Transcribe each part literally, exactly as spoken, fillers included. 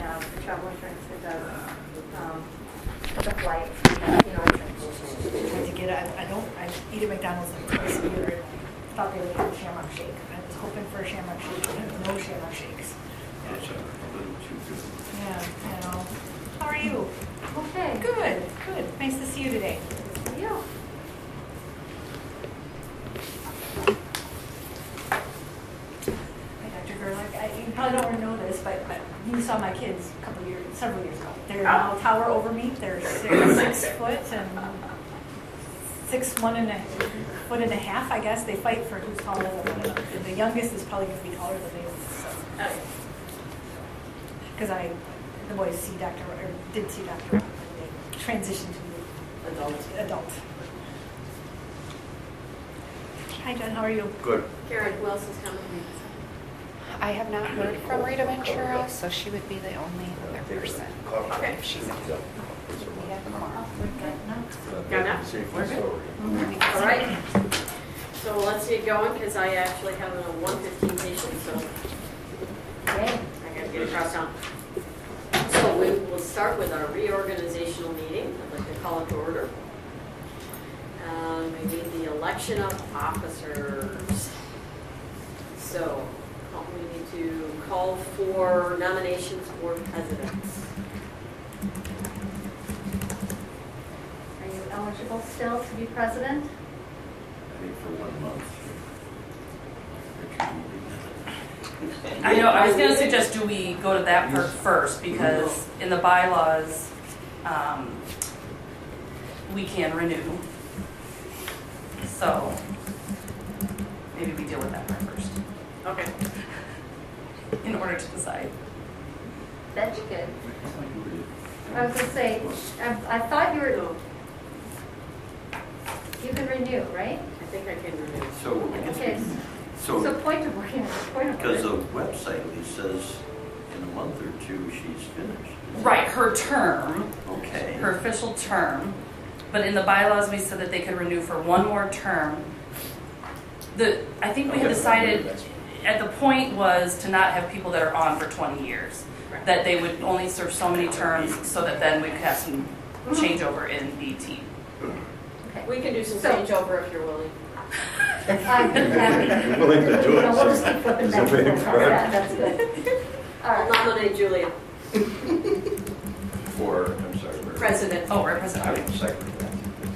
have the travel insurance that does um, the flights. Because, you know, To get it, I, I don't, I eat at McDonald's like twice a year. I thought they would have a Shamrock Shake. I was hoping for a Shamrock Shake. I have no Shamrock Shakes. Yeah, I know. How are you? okay. Good, good. Nice to see you today. Yeah. Hi, Doctor Gerlach. I, you probably don't know this, but, but you saw my kids a couple years, several years ago. They're now tower over me. They're six, six foot and six one and a foot and a half. I guess they fight for who's taller than one another. The youngest is probably going to be taller than me. So, because I, the boys see Doctor or did see Doctor and they transitioned to adult. Adult. Hi, Jen. How are you? Good. Karen, who else is coming? I have not heard from Rita Ventura, so she would be the only other person. Okay. If she's in. We have tomorrow. Got enough? We're good. All right. So let's get going because I actually have a one fifteen patient, so Okay. I gotta get across town. So we will start with our reorganizational meeting. I'd like to call it to order. Um, we need the election of officers. So we need to call for nominations for presidents. Are you eligible still to be president? I think for one month. I know, I was gonna suggest, do we go to that part first, because in the bylaws, um, we can renew. So, maybe we deal with that part first, Okay. in order to decide. Bet you could. I was gonna say, I, I thought you were, No, you can renew, right? I think I can renew. So, I guess Okay. we- So so, point of order, point of because order. the website at least says in a month or two she's finished. Right, her term, Okay. her official term, but in the bylaws, we said that they could renew for one more term. The, I think we had decided, at the point was to not have people that are on for twenty years. Right. That they would only serve so many terms, so that then we could have some changeover in eighteen. Okay. We can do some So- changeover if you're willing. I'm happy. Willing to do it. No, we'll just keep flipping back and Somebody forth. correct. Yeah, that's good. All I'll right. nominate Julia, For, I'm sorry. where- president. Oh, I representative. would second that.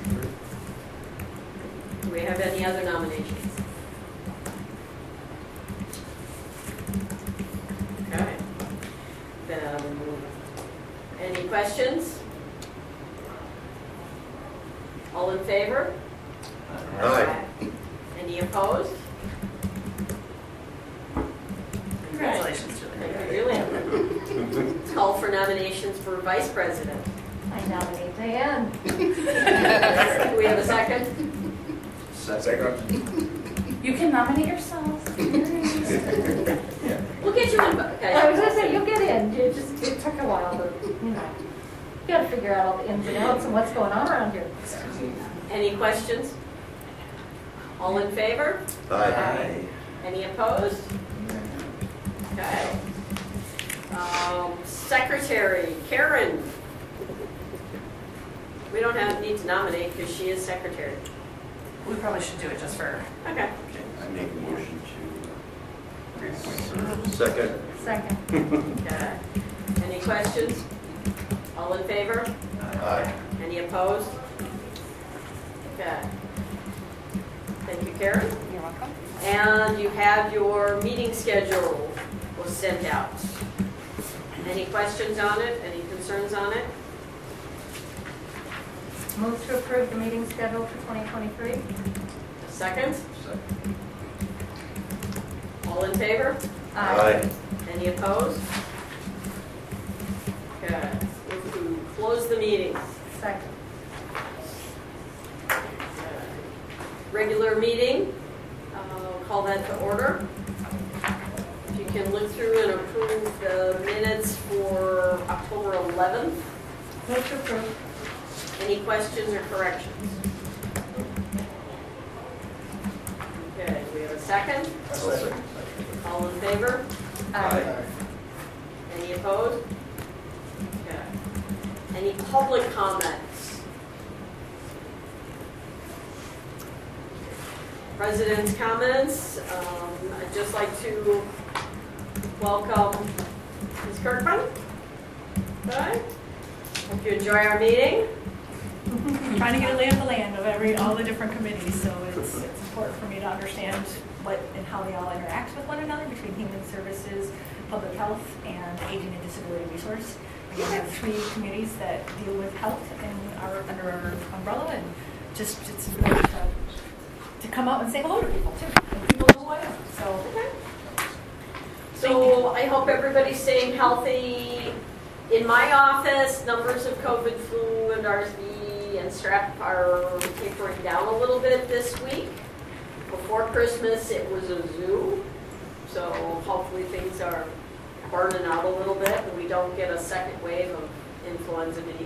Do we have any other nominations? Okay. Then, any questions? All in favor? Aye. Any opposed? Congratulations, Julie. Thank you, Julia. Let's call for nominations for vice president. I nominate Diane. Do we have a second? Second. You can nominate yourselves. Yeah. We'll get you in. Okay. I was gonna say, you'll get in. It just, it took a while, but, you know, you gotta figure out all the ins and outs and what's going on around here. Any questions? All in favor? Aye. Any opposed? Okay. Um, Secretary, Karen. We don't have, need to nominate because she is secretary. We probably should do it just for, Okay. I make a motion to reappoint her. Second. Second. Okay. Any questions? All in favor? Aye. Any opposed? Okay. Thank you, Karen. You're welcome. And you have your meeting schedule was sent out. Any questions on it? Any concerns on it? Move to approve the meeting schedule for twenty twenty-three. Second? Second. All in favor? Aye. Any opposed? Okay. Move to close the meeting. Second. Regular meeting, uh, we'll call that to order. If you can look through and approve the minutes for October eleventh. Move to approve. Any questions or corrections? Okay, do we have a second? Second. All in favor? Aye. Any opposed? Any public comments? President's comments. Um, I'd just like to welcome Miz Kirkman. Bye. Hope you enjoy our meeting. Trying to get a lay of the land of every, all the different committees, so it's, it's important for me to understand what and how they all interact with one another between Human Services, Public Health, and Aging and Disability Resource. We have three committees that deal with health and are under our umbrella, and just it's important to, to come out and say hello to people too, and people know who I am. So, Okay. So I hope everybody's staying healthy. In my office, numbers of COVID, flu, and R S V and strep are tapering down a little bit this week. Before Christmas, it was a zoo, so hopefully things are burning out a little bit and we don't get a second wave of influenza B.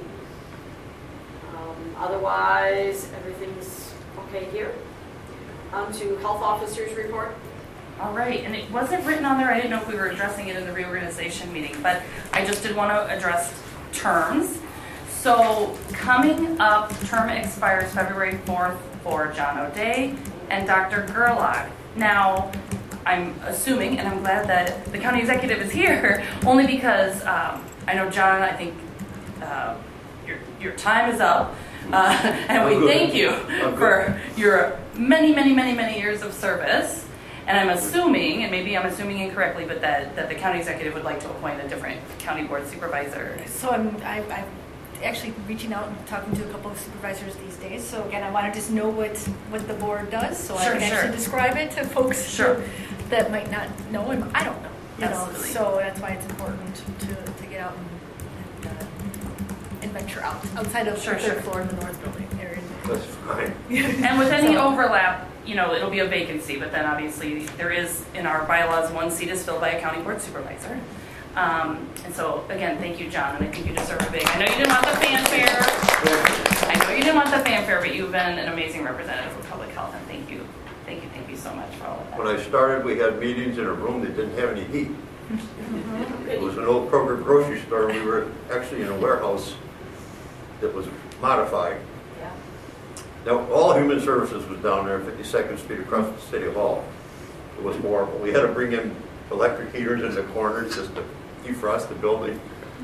Um, otherwise, everything's okay here. On to health officers report. All right, and it wasn't written on there. I didn't know if we were addressing it in the reorganization meeting, but I just did want to address terms. So coming up, term expires February fourth for John O'Day and Doctor Gerlach. Now, I'm assuming, and I'm glad that the county executive is here, only because um, I know, John, I think uh, your, your time is up. Uh, and we thank you for your many, many, many, many years of service. And I'm assuming, and maybe I'm assuming incorrectly, but that, that the county executive would like to appoint a different county board supervisor. so I'm, I, I'm actually reaching out and talking to a couple of supervisors these days. So again, I want to just know what, what the board does, so Sure, I can sure. actually describe it to folks Sure. who, that might not know, and I don't know. You know, Absolutely. so that's why it's important to, to get out and, and, uh, and venture out outside of Sure, the third sure. floor in the north building area. That's fine. And with any So- overlap, you know, it'll be a vacancy, but then obviously there is, in our bylaws, one seat is filled by a county board supervisor. Um, and so, again, thank you, John, and I think you deserve a big, I know you didn't want the fanfare. I know you didn't want the fanfare, but you've been an amazing representative of public health, and thank you, thank you, thank you so much for all of that. When I started, we had meetings in a room that didn't have any heat. It was an old Kroger grocery store. We were actually in a warehouse that was modified. Yeah. Now, all human services was down there, fifty-second Street across from City Hall. It was horrible. We had to bring in electric heaters in the corners just to defrost the building.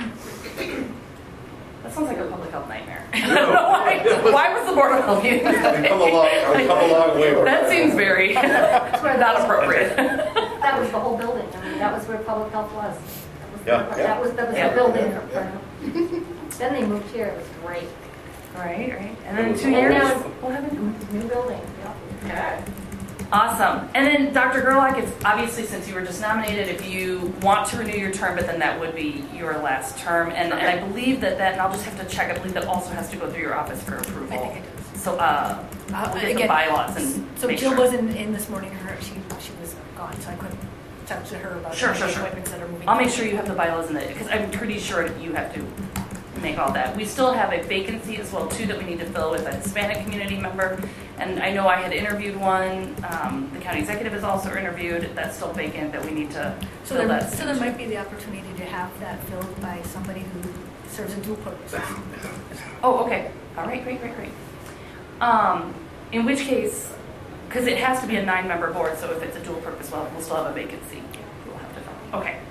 That sounds like a public health nightmare. I don't know why, why was the Board of Health meeting? We've come a long, I've come a long way. That seems very not appropriate. That was the whole building. I mean, that was where public health was. That was the- Yeah. That was, that was Yeah. the building from Plano. Then they moved here. It was great. Right, right. And then two And years, now we'll have a new it's new building. Yeah. Okay. Awesome. And then Doctor Gerlach, if obviously since you were just nominated, if you want to renew your term, but then that would be your last term. And, and I believe that that, and I'll just have to check, I believe that also has to go through your office for approval. I think it does. So uh, Uh, we'll get the again, bylaws and So make Jill sure. wasn't in this morning. Her she she was gone, so I couldn't talk to her about Sure, the sure, sure. appointments that are moving. I'll make forward. sure you have the bylaws in it, because I'm pretty sure you have to make all that. We still have a vacancy as well, too, that we need to fill with a Hispanic community member. And I know I had interviewed one. Um, the county executive has also interviewed. That's still vacant, that we need to So fill there, that. so there might be the opportunity to have that filled by somebody who serves a dual purpose. Oh, okay. All right, great, great, great. Um, in which case, because it has to be a nine-member board, so if it's a dual purpose, well, we'll still have a vacancy. We'll have to fill. Okay.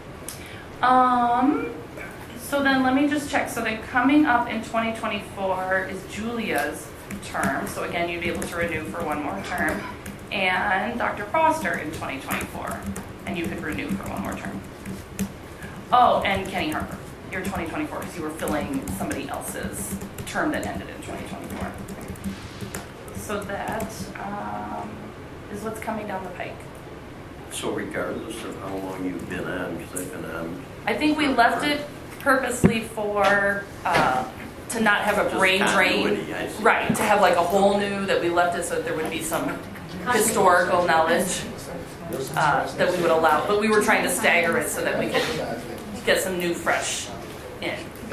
Um, so then let me just check. So then coming up in twenty twenty-four is Julia's term. So again, you'd be able to renew for one more term. And Doctor Foster in twenty twenty-four. And you could renew for one more term. Oh, and Kenny Harper. You're twenty twenty-four because you were filling somebody else's term that ended in twenty twenty-four. So that um, is what's coming down the pike. So regardless of how long you've been on, because I've been on. I think we left it purposely for, uh, to not have a Just brain drain. continuity, I see. Right, to have like a whole new, that we left it so that there would be some historical knowledge uh, that we would allow. But we were trying to stagger it so that we could get some new, fresh in.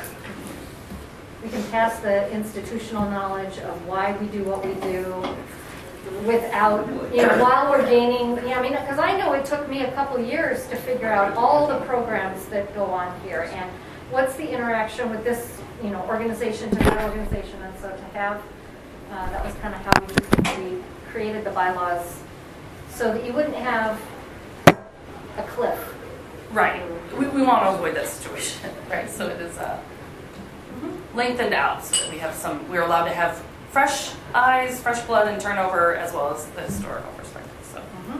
We can pass the institutional knowledge of why we do what we do without, you know, while we're gaining, you know, I mean, because I know it took me a couple years to figure out all the programs that go on here and what's the interaction with this, you know, organization to that organization? And so to have, uh, that was kind of how we, we created the bylaws, so that you wouldn't have a cliff. Right. We, we want to avoid that situation, right? So it is uh, lengthened out so that we have some, we're allowed to have fresh eyes, fresh blood and turnover, as well as the historical perspective. So,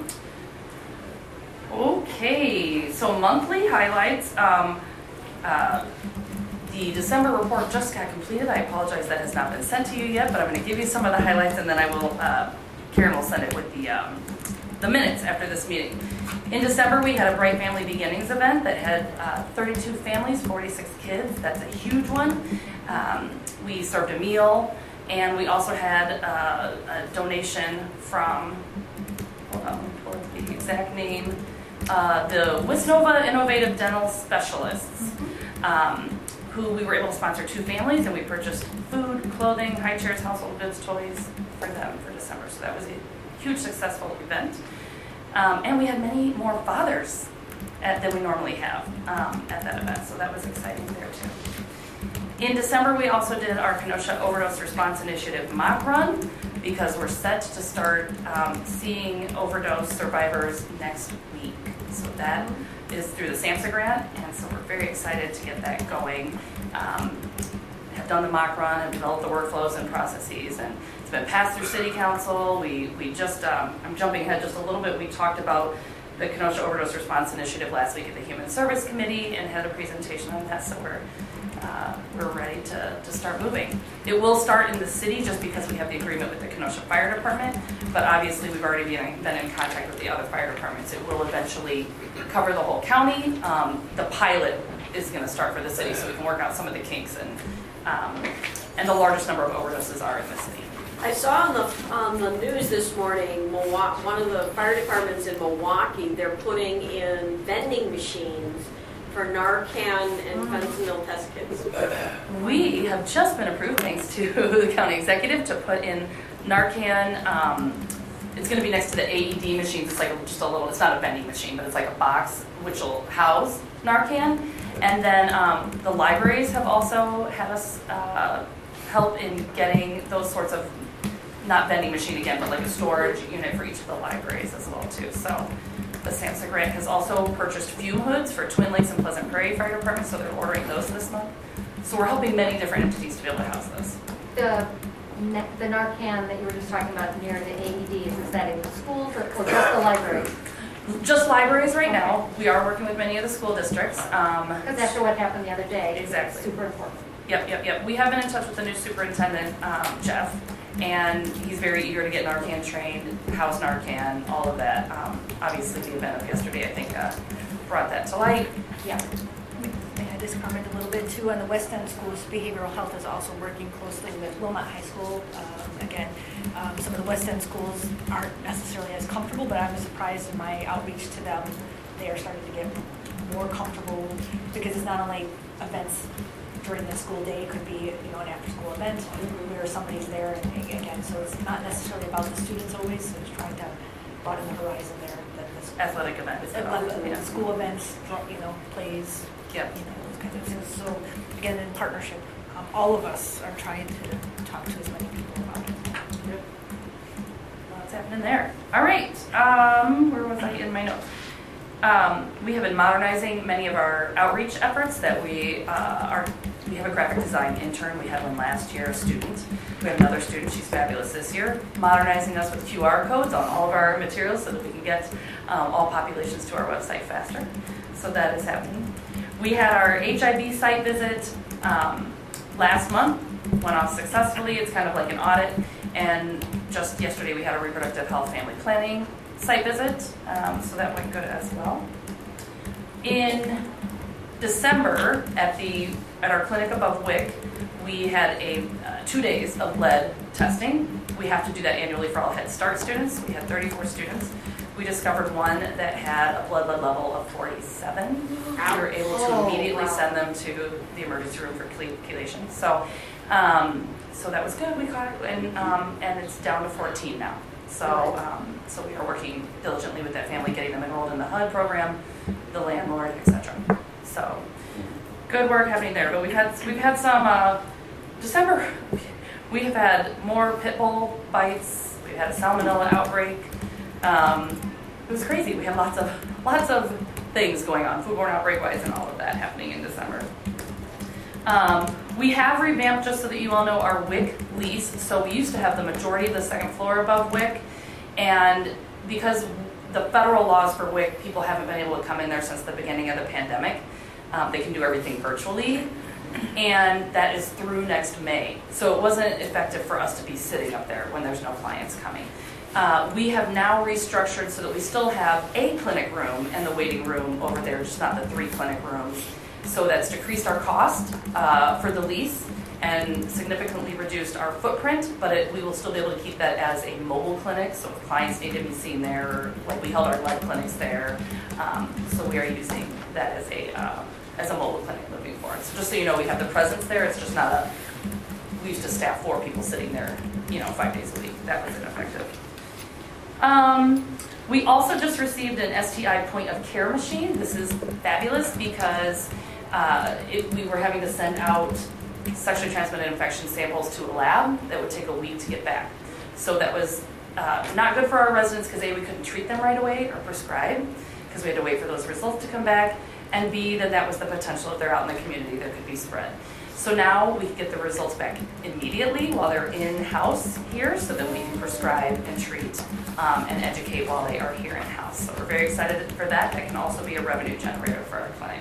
okay, so monthly highlights. Um, uh, the December report just got completed. I apologize that has not been sent to you yet, but I'm going to give you some of the highlights, and then I will, uh, Karen will send it with the um, the minutes after this meeting. In December, we had a Bright Family Beginnings event that had uh, thirty-two families, forty-six kids. That's a huge one. Um, we served a meal, and we also had uh, a donation from, hold on, let me pull up the exact name, uh, the Wisnova Innovative Dental Specialists, um, who we were able to sponsor two families, and we purchased food, clothing, high chairs, household goods, toys for them for December. So that was a huge successful event. Um, and we had many more fathers at, than we normally have um, at that event, so that was exciting there too. In December, we also did our Kenosha Overdose Response Initiative mock run, because we're set to start um, seeing overdose survivors next week. So that is through the SAMHSA grant, and so we're very excited to get that going. Um, have done the mock run and developed the workflows and processes, and it's been passed through City Council. We we just, um, I'm jumping ahead just a little bit, we talked about the Kenosha Overdose Response Initiative last week at the Human Service Committee and had a presentation on that, so we're uh, we're ready to, to start moving. It will start in the city just because we have the agreement with the Kenosha Fire Department, but obviously we've already been, been in contact with the other fire departments. It will eventually cover the whole county. Um, the pilot is going to start for the city, so we can work out some of the kinks, and um, and the largest number of overdoses are in the city. I saw on the on the news this morning, Milwaukee, one of the fire departments in Milwaukee, they're putting in vending machines for Narcan and fentanyl test kits. We have just been approved, thanks to the county executive, to put in Narcan. Um, it's going to be next to the A E D machines. It's like a, just a little, it's not a vending machine, but it's like a box which will house Narcan. And then um, the libraries have also had us uh, help in getting those sorts of, not vending machine again, but like a storage unit for each of the libraries as well too. So the SAMHSA grant has also purchased fume hoods for Twin Lakes and Pleasant Prairie Fire Department, so they're ordering those this month. So we're helping many different entities to be able to house those. The, ne- the Narcan that you were just talking about near the A E Ds, is that in the schools or, or just the libraries? Just libraries right now. We are working with many of the school districts. Um, Because after what happened the other day, Exactly. it's super important. Yep, yep, yep. We have been in touch with the new superintendent, um, Jeff, and he's very eager to get Narcan trained, house Narcan, all of that. Um, obviously, the event of yesterday, I think, uh, brought that to light. Yeah. May I just comment a little bit too on the West End schools? Behavioral health is also working closely with Wilmot High School. Um, again, um, some of the West End schools aren't necessarily as comfortable, but I was surprised in my outreach to them. They are starting to get more comfortable, because it's not only events during the school day, it could be, you know, an after-school event where somebody's there, and again, so it's not necessarily about the students always, so it's trying to broaden the horizon there. That the Athletic events. athletic, Yeah. school events, you know, plays, Yep. you know, those kinds of things. So again, in partnership, um, all of us are trying to talk to as many people about it. Yep. Lots happening there. All right. Um, where was I in my notes? Um, we have been modernizing many of our outreach efforts that we uh, are. We have a graphic design intern. We had one last year, a student. We have another student. She's fabulous this year. Modernizing us with Q R codes on all of our materials so that we can get um, all populations to our website faster. So that is happening. We had our H I V site visit um, last month. Went off successfully. It's kind of like an audit. And just yesterday we had a reproductive health family planning site visit. Um, so that went good as well. In December, at the at our clinic above W I C, we had a uh, two days of lead testing. We have to do that annually for all Head Start students. We had thirty-four students. We discovered one that had a blood lead level of forty-seven. We were able to Oh, immediately wow. send them to the emergency room for chelation. So, um, so that was good. We caught it, and um, and it's down to fourteen now. So, um, so we are working diligently with that family, getting them enrolled in the H U D program, the landlord, et cetera. So, good work happening there. But we've had we've had some uh, December. We have had more pit bull bites. We've had a salmonella outbreak. Um, it was crazy. We had lots of lots of things going on, foodborne outbreak wise, and all of that happening in December. Um, we have revamped, just so that you all know, our W I C lease. So we used to have the majority of the second floor above W I C, and because the federal laws for W I C, people haven't been able to come in there since the beginning of the pandemic. Um, they can do everything virtually, and that is through next May. So it wasn't effective for us to be sitting up there when there's no clients coming. Uh, we have now restructured so that we still have a clinic room and the waiting room over there, just not the three clinic rooms. So that's decreased our cost uh, for the lease and significantly reduced our footprint, but it, we will still be able to keep that as a mobile clinic. So if clients need to be seen there, like we held our lead clinics there, um, so we are using that as a uh, as a mobile clinic moving forward. So just so you know, we have the presence there. It's just not a, we used to staff four people sitting there, you know, five days a week. That was ineffective. Um, we also just received an S T I point of care machine. This is fabulous because uh, it, we were having to send out sexually transmitted infection samples to a lab that would take a week to get back. So that was uh, not good for our residents because A, we couldn't treat them right away or prescribe because we had to wait for those results to come back, and B, that that was the potential if they're out in the community there could be spread. So now we can get the results back immediately while they're in-house here so that we can prescribe and treat um, and educate while they are here in-house. So we're very excited for that. That can also be a revenue generator for our clinic.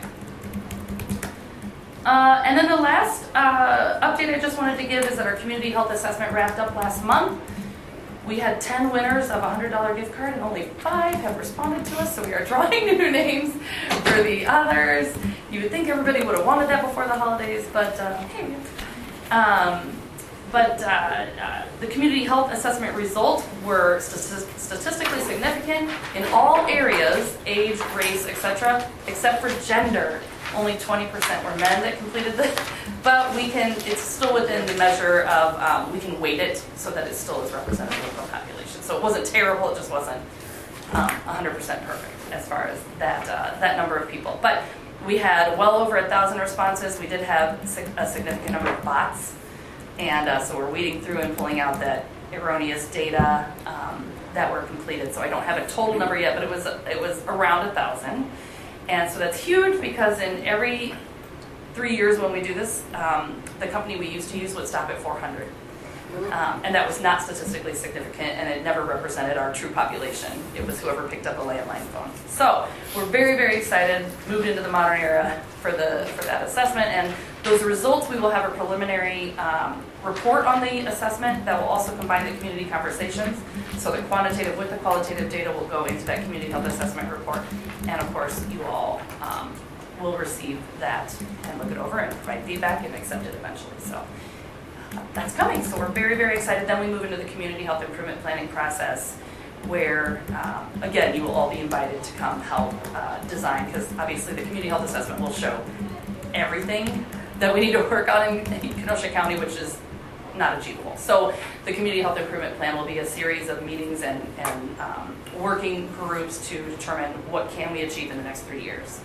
Uh, and then the last uh, update I just wanted to give is that our community health assessment wrapped up last month. We had ten winners of a one hundred dollar gift card, and only five have responded to us, so we are drawing new names for the others. You would think everybody would have wanted that before the holidays, but uh, hey. Um, but uh, uh, the community health assessment results were st- statistically significant in all areas, age, race, et cetera, except for gender. Only twenty percent were men that completed this, but we can, it's still within the measure of, um, we can weight it so that it still is representative of the population. So it wasn't terrible, it just wasn't um, one hundred percent perfect as far as that, uh, that number of people. But we had well over a thousand responses. We did have a significant number of bots, and uh, so we're weeding through and pulling out that erroneous data um, that were completed. So I don't have a total number yet, but it was, it was around a thousand. And so that's huge because in every three years when we do this, um, the company we used to use would stop at four hundred. Um, and that was not statistically significant, and it never represented our true population. It was whoever picked up a landline phone. So we're very, very excited, moved into the modern era for the for that assessment. And those results, we will have a preliminary um, report on the assessment that will also combine the community conversations. So the quantitative with the qualitative data will go into that community health assessment report. And of course, you all um, will receive that and look it over and provide feedback and accept it eventually. So uh, that's coming. So we're very, very excited. Then we move into the community health improvement planning process where, um, again, you will all be invited to come help uh, design, because obviously the community health assessment will show everything that we need to work on in Kenosha County, which is not achievable. So the community health improvement plan will be a series of meetings and, and um, working groups to determine what can we achieve in the next three years.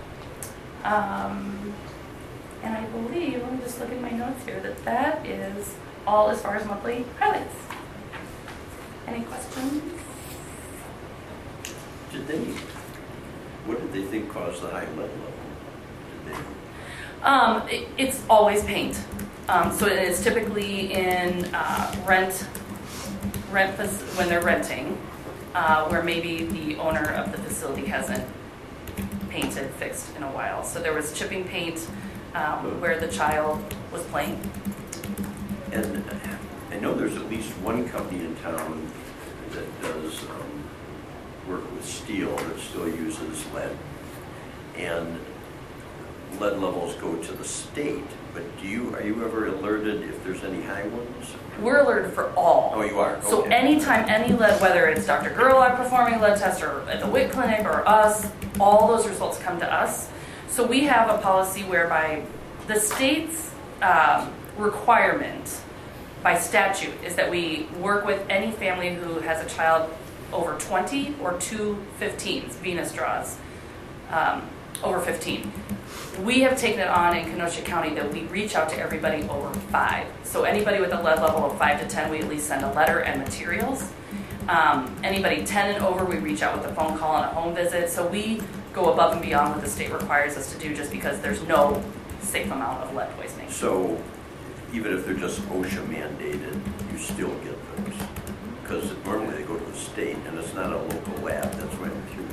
Um, and I believe, let me just look at my notes here, that that is all as far as monthly highlights. Any questions? Did they, what did they think caused the high lead level? Did they? Um, it, it's always paint. Um, so it is typically in uh, rent, rent when they're renting, uh, where maybe the owner of the facility hasn't painted, fixed in a while. So there was chipping paint um, where the child was playing. And I know there's at least one company in town that does um, work with steel that still uses lead. And lead levels go to the state, but do you are you ever alerted if there's any high ones? We're alerted for all. Oh, you are? Okay. So anytime any lead, whether it's Doctor Gerlach performing a lead test or at the W I C clinic or us, all those results come to us. So we have a policy whereby the state's um, requirement by statute is that we work with any family who has a child over twenty or two fifteens, venous draws, um, over fifteen. we have taken it on in Kenosha County that we reach out to everybody over five. So anybody with a lead level of five to ten, we at least send a letter and materials. Um, anybody ten and over, we reach out with a phone call and a home visit. So we go above and beyond what the state requires us to do just because there's no safe amount of lead poisoning. So even if they're just OSHA mandated, you still get those? Because normally they go to the state and it's not a local lab, that's why I'm curious.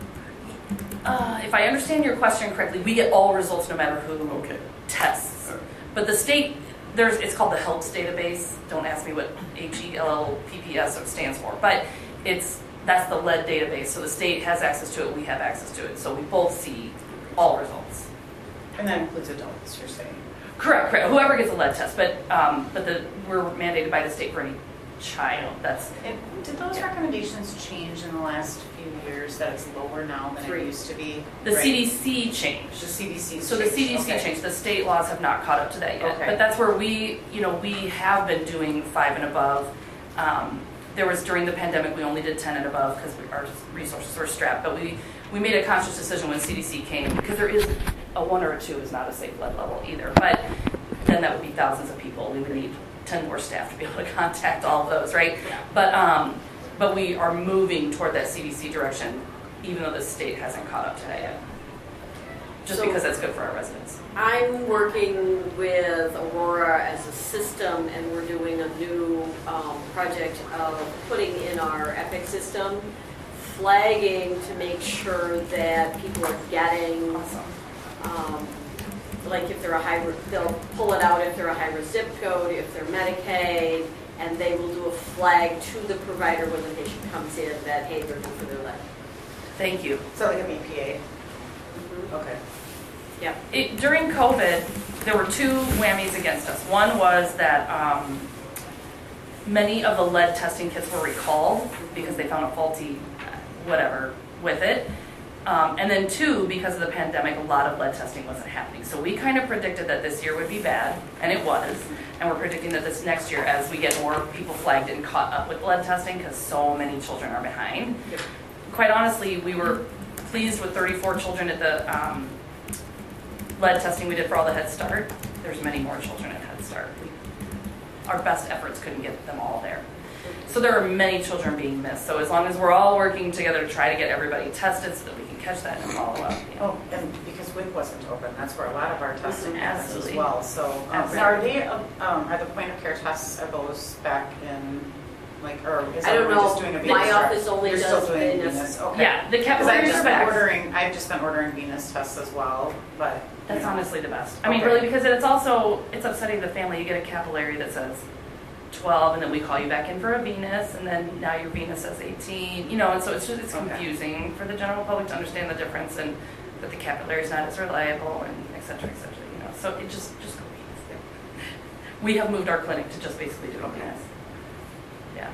Uh, if I understand your question correctly, we get all results no matter who Okay. tests. All right. But the state, there's, it's called the HELPS database. Don't ask me what H E L L P P S stands for, but it's, that's the lead database. So the state has access to it, we have access to it. So we both see all results. And that includes adults, you're saying? Correct, correct. Whoever gets a lead test, but um, but the we're mandated by the state for any child. That's And did those recommendations change in the last few years, that it's lower now than Three. it used to be? the Right. C D C changed. The C D C. So the C D C okay. changed. The state laws have not caught up to that yet. Okay. But that's where we, you know, we have been doing five and above. Um, there was during the pandemic we only did ten and above because our resources were strapped. But we we made a conscious decision when C D C came, because there is a one or a two is not a safe lead level either. But then that would be thousands of people. We would need ten more staff to be able to contact all of those, right? Yeah. But um, but we are moving toward that C D C direction, even though the state hasn't caught up to that yet. Just So- because that's good for our residents. I'm working with Aurora as a system, and we're doing a new um, project of putting in our Epic system, flagging to make sure that people are getting, Awesome. um, like if they're a high, they'll pull it out if they're a high-risk zip code, if they're Medicaid, and they will do a flag to the provider when the patient comes in that, hey, they're due for their lead. Thank you. So like an E P A? Okay. Yep. It, during COVID, there were two whammies against us. One was that um, many of the lead testing kits were recalled because they found a faulty whatever with it. Um, and then two, because of the pandemic, a lot of lead testing wasn't happening. So we kind of predicted that this year would be bad, and it was. And we're predicting that this next year, as we get more people flagged and caught up with lead testing, because so many children are behind. Yep. Quite honestly, we were pleased with thirty-four children at the um, lead testing we did for all the Head Start. There's many more children at Head Start. We, our best efforts couldn't get them all there. So there are many children being missed. So as long as we're all working together to try to get everybody tested so that we can catch that and follow up. You know. Oh, and because W I C wasn't open, that's where a lot of our testing happens as Absolutely. well. So um, Absolutely. are they, um, are the point of care tests, are those back in, like, or is I don't everyone know. just doing a Venus? My or- office only You're does still doing Venus. Venus, okay. Yeah, the Because I've capillaries just are been back. ordering, I've just been ordering Venus tests as well, but. you That's know. honestly the best. I mean, Okay. really, because it's also, it's upsetting the family. You get a capillary that says twelve, and then we call you back in for a Venus, and then now your Venus says eighteen. You know, and so it's just, it's Okay. confusing for the general public to understand the difference, and that the capillary is not as reliable, and et cetera, et cetera. You know, so it just, just go Venus. We have moved our clinic to just basically do a Venus. Yeah.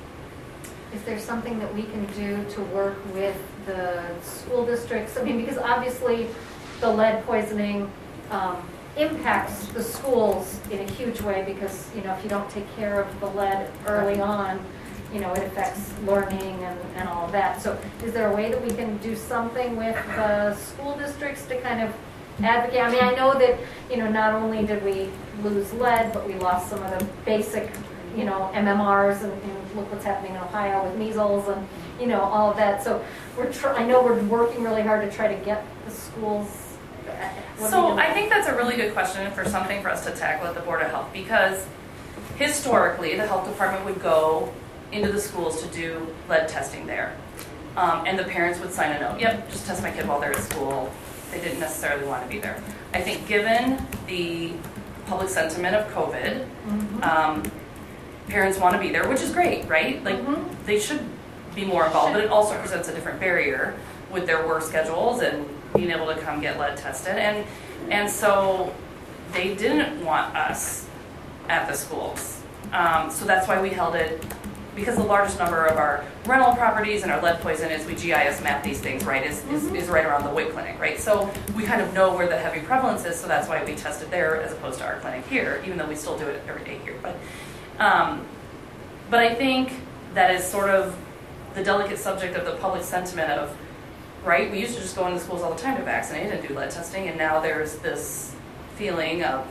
Is there something that we can do to work with the school districts? I mean, because obviously the lead poisoning um, impacts the schools in a huge way because, you know, if you don't take care of the lead early on, you know, it affects learning and, and all of that. So is there a way that we can do something with the school districts to kind of advocate? I mean, I know that, you know, not only did we lose lead, but we lost some of the basic, you know, M M Rs, and, and look what's happening in Ohio with measles and, you know, all of that. So we're try- I know we're working really hard to try to get the schools. What are we So doing? I think that's a really good question for something for us to tackle at the Board of Health, because historically the health department would go into the schools to do lead testing there. Um, and the parents would sign a note, yep, just test my kid while they're at school. They didn't necessarily want to be there. I think given the public sentiment of COVID, Mhm. um, parents want to be there, which is great, right? Like, Mhm. they should be more involved, but it also presents a different barrier with their work schedules and being able to come get lead tested. And, and so they didn't want us at the schools. Um, so that's why we held it, because the largest number of our rental properties and our lead poison is, we G I S map these things, right, is, is, is right around the W I C clinic, right? So we kind of know where the heavy prevalence is, so that's why we tested there as opposed to our clinic here, even though we still do it every day here. But, um, but I think that is sort of the delicate subject of the public sentiment of, right? We used to just go into schools all the time to vaccinate and do lead testing, and now there's this feeling of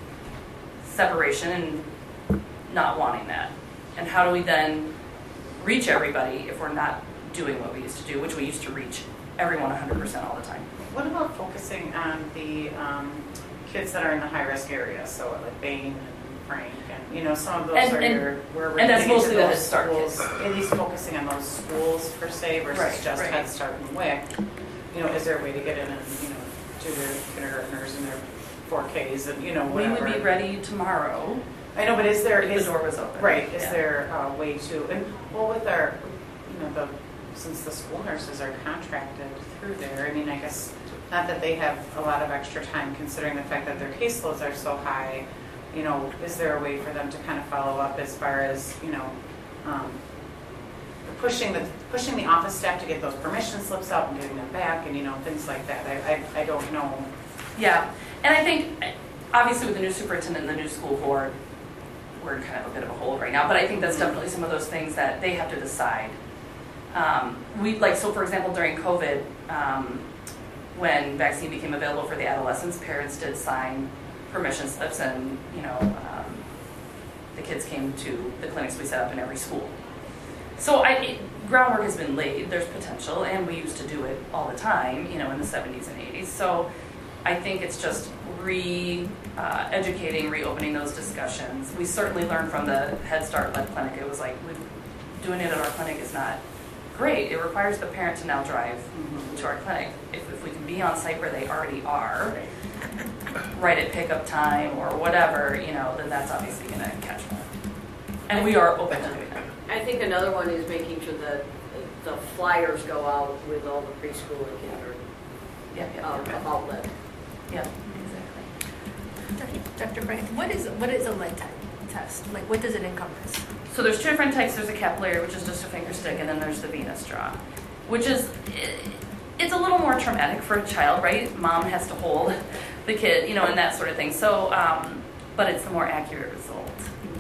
separation and not wanting that. And how do we then reach everybody if we're not doing what we used to do, which we used to reach everyone one hundred percent all the time? What about focusing on the um, kids that are in the high-risk areas, so like Bain and Frank, and, you know, some of those And- are and- your, where we're and that's getting into mostly the Head those Start schools, kids. at least focusing on those schools per se versus Right, just right. Head Start and W I C. You know, is there a way to get in and, you know, do their kindergartners and their four Ks and, you know, We whatever? would be ready tomorrow I know, but is there, if is, the door was open. right, is Yeah. there a way to, and, well, with our, you know, the, since the school nurses are contracted through there, I mean, I guess, not that they have a lot of extra time considering the fact that their caseloads are so high, you know, is there a way for them to kind of follow up as far as, you know, um, pushing the, pushing the office staff to get those permission slips out and getting them back and, you know, things like that? I, I, I don't know. Yeah, and I think, obviously with the new superintendent and the new school board, we're in kind of a bit of a hold right now, but I think that's definitely some of those things that they have to decide. Um, we, like, so for example, during COVID, um, when vaccine became available for the adolescents, parents did sign permission slips and, you know, um, the kids came to the clinics we set up in every school. So I, it, groundwork has been laid, there's potential, and we used to do it all the time, you know, in the seventies and eighties. So I think it's just re-educating, uh, reopening those discussions. We certainly learned from the Head Start led clinic. It was like, we, doing it at our clinic is not great. It requires the parent to now drive to our clinic. If, if we can be on site where they already are, right at pickup time or whatever, you know, then that's obviously going to catch more. And we are open to doing that. I think another one is making sure that the flyers go out with all the preschool and kindergarten Yeah, yeah, um, yeah. about lead. Yeah, exactly. Doctor Brian, what is, what is a lead type test? Like, what does it encompass? So there's two different types. There's a capillary, which is just a finger stick, and then there's the venous draw, which is, it's a little more traumatic for a child, right? Mom has to hold the kid, you know, and that sort of thing. So, um, but it's the more accurate result.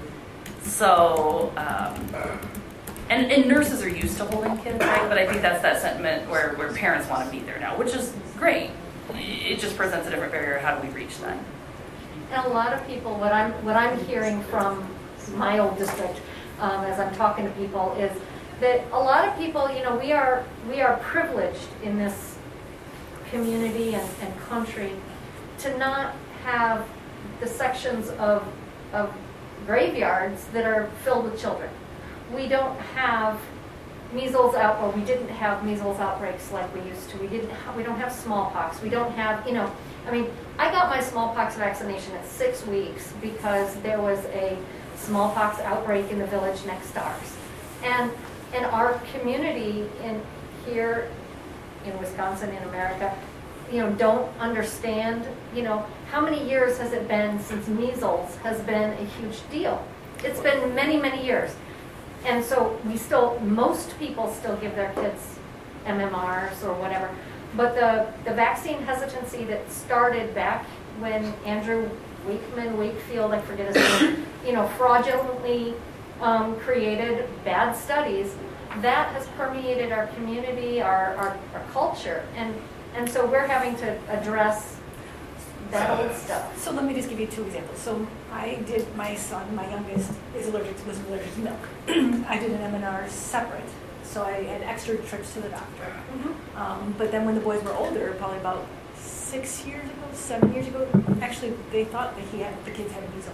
So, um, and, and nurses are used to holding kids, right? But I think that's that sentiment where, where parents want to be there now, which is great. It just presents a different barrier. How do we reach that? And a lot of people, what I'm, what I'm hearing from my old district, um, as I'm talking to people, is that a lot of people, you know, we are, we are privileged in this community and, and country to not have the sections of, of graveyards that are filled with children. We don't have measles out, or we didn't have measles outbreaks like we used to. We didn't. Ha- we don't have smallpox. We don't have, you know. I mean, I got my smallpox vaccination at six weeks because there was a smallpox outbreak in the village next to ours, and and our community in here in Wisconsin, in America, you know, don't understand. You know, how many years has it been since measles has been a huge deal? It's been many, many years. And so we still, most people still give their kids M M Rs or whatever. But the, the vaccine hesitancy that started back when Andrew Wakeman, Wakefield, I forget his name, you know, fraudulently um, created bad studies, that has permeated our community, our, our, our culture. And, and so we're having to address that old stuff. So let me just give you two examples. So I did, my son, my youngest, is allergic to, was allergic to milk. I did an M M R separate, so I had extra trips to the doctor. Mm-hmm. Um, but then when the boys were older, probably about six years ago, seven years ago, actually they thought that he had, the kids had measles.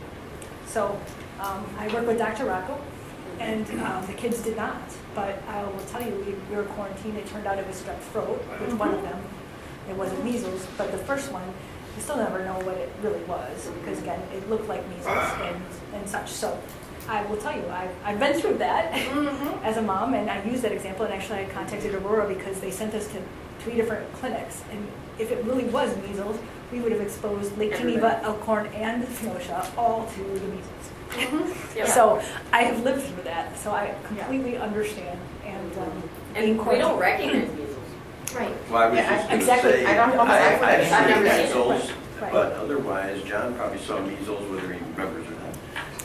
So um, I worked with Doctor Rocco, and um, the kids did not. But I will tell you, we, we were quarantined. It turned out it was strep throat, which one of them, it wasn't measles, but the first one, you still never know what it really was, because again, it looked like measles and, and such. So I will tell you, I've, I've been through that Mm-hmm. as a mom, and I used that example, and actually I contacted Aurora because they sent us to three different clinics, and if it really was measles, we would have exposed Lake Geneva, Elkhorn, and Kenosha all to the measles. Mm-hmm. Yeah. So I have lived through that, so I completely understand. And, um, And being we don't quarantined- recognize measles. Right. Well, I was Yeah, just going to exactly. say, I don't know. I- I've I've seen never seen it. measles, Right. but otherwise, John probably saw measles, whether he remembers or not.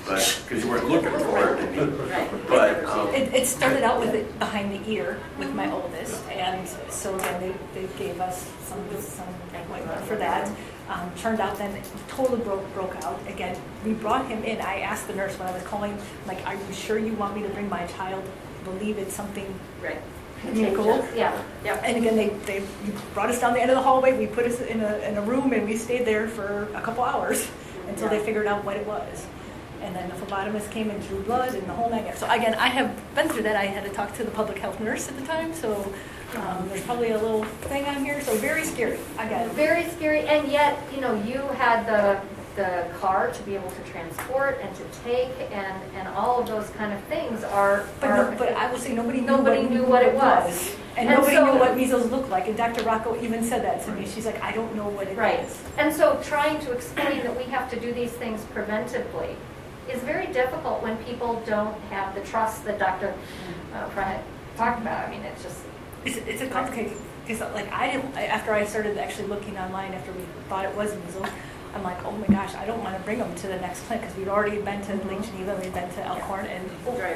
but, because you weren't looking for it, I mean. Right. But, um, It, it started out with it behind the ear with my oldest, and so again, they, they gave us some, some equipment for that. Um, turned out then it totally broke, broke out. Again, we brought him in. I asked the nurse when I was calling, like, are you sure you want me to bring my child? Believe it's something Right. communicable? Yeah. Yep. And again, they, they brought us down the end of the hallway. We put us in a, in a room and we stayed there for a couple hours until they Yeah. figured out what it was. And then the phlebotomist came and drew blood and the whole nine yards. So again, I have been through that. I had to talk to the public health nurse at the time. So um, there's probably a little thing on here. So very scary. I got it. Very scary, and yet, you know, you had the, the car to be able to transport and to take, and, and all of those kind of things are. But, are no, but I would say nobody knew Nobody what, knew what it was. And, And nobody so- knew what measles looked like. And Doctor Rocco even said that to me. She's like, I don't know what it is. Right. And so trying to explain that we have to do these things preventively is very difficult when people don't have the trust that Doctor uh, Fry talked about. I mean, it's just, It's, it's a complicated, because like I didn't, I- after I started actually looking online after we thought it was measles, I'm like, oh my gosh, I don't want to bring them to the next clinic because we'd already been to Lake Geneva, we'd been to Elkhorn, and oh, Right.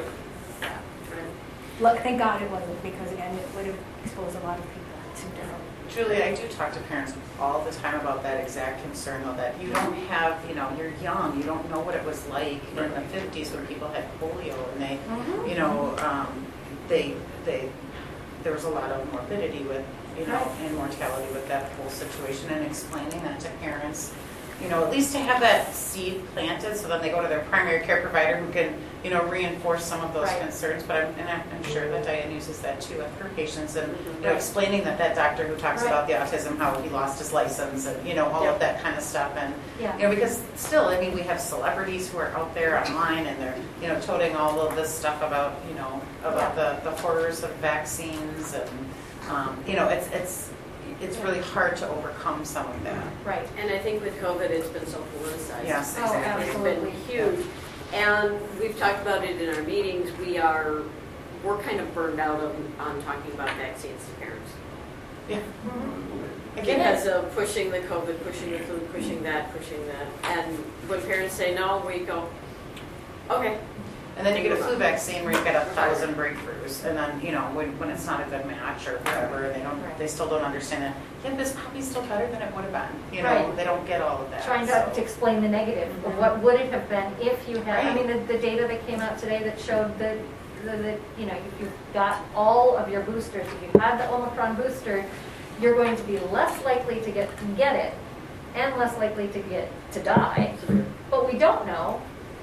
luck, thank God it wasn't, because again, it would have exposed a lot of people to different. Julie, I do talk to parents all the time about that exact concern, though, that you don't have, you know, you're young, you don't know what it was like in the fifties when people had polio, and they, you know, um, they, they, there was a lot of morbidity with, you know, and mortality with that whole situation, and explaining that to parents, you know, at least to have that seed planted, so then they go to their primary care provider who can, you know, reinforce some of those Right. concerns. But I'm, and I'm, I'm sure that Diane uses that too with her patients, and you know, Right. explaining that that doctor who talks Right. about the autism, how he lost his license, and you know, all Yep. of that kind of stuff, and yeah. you know, because still, I mean, we have celebrities who are out there online, and they're, you know, toting all of this stuff about, you know, about the, the horrors of vaccines, and um, you know, it's it's it's really hard to overcome some of that. Right. And I think with COVID, it's been so politicized. Yes, Oh, exactly. It's been absolutely. huge. And we've talked about it in our meetings. We are, we're kind of burned out on, on talking about vaccines to parents. Yeah. Mhm. Again, Because of pushing the COVID, pushing the flu, pushing that, pushing that. And when parents say no, we go, okay. and then you get a flu vaccine where you've got a thousand breakthroughs, and then, you know, when, when it's not a good match or whatever, they don't, they still don't understand that, yeah, this puppy's still better than it would have been. You know, Right. they don't get all of that. Trying to, so. to explain the negative of what would it have been if you had, I Right. mean, the, the data that came out today that showed that, that, you know, if you got all of your boosters, if you had the Omicron booster, you're going to be less likely to get, get it and less likely to get, to die. But we don't know,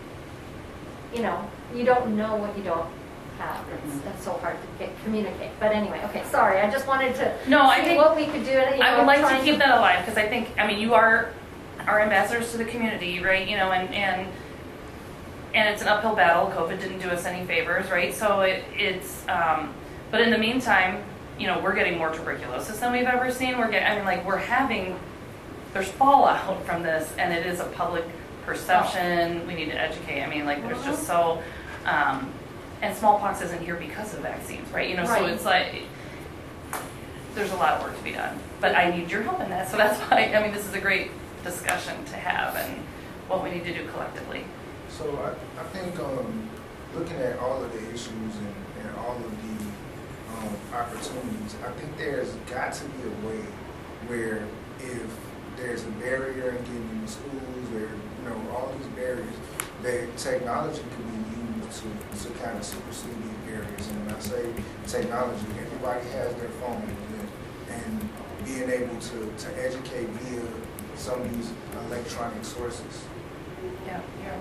you know, you don't know what you don't have. It's, it's so hard to get, communicate. But anyway, okay, sorry, I just wanted to No, I see think- what we could do. You know, I would like to trying keep that alive because I think, I mean, you are our ambassadors to the community, right? You know, and and and it's an uphill battle. COVID didn't do us any favors, right? So it, it's, um, but in the meantime, you know, we're getting more tuberculosis than we've ever seen. We're getting, I mean, like we're having, there's fallout from this, and it is a public perception. We need to educate. I mean, like there's just so, um, and smallpox isn't here because of vaccines, right? You know, so Right. it's like. There's a lot of work to be done, but I need your help in that. So that's why, I mean, this is a great discussion to have and what we need to do collectively. So I, I think um, looking at all of the issues and, and all of the um, opportunities, I think there's got to be a way where if there's a barrier in getting into schools, or you know, all these barriers, that technology can be used to, to kind of supersede these barriers. And when I say technology, everybody has their phone, and, and being able to, to educate via some of these electronic sources. Yeah. Yeah.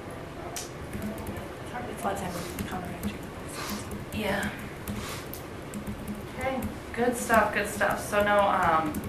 It's hard, it's a lot of times counteraction. Yeah. Okay. Good stuff. Good stuff. So no. Um,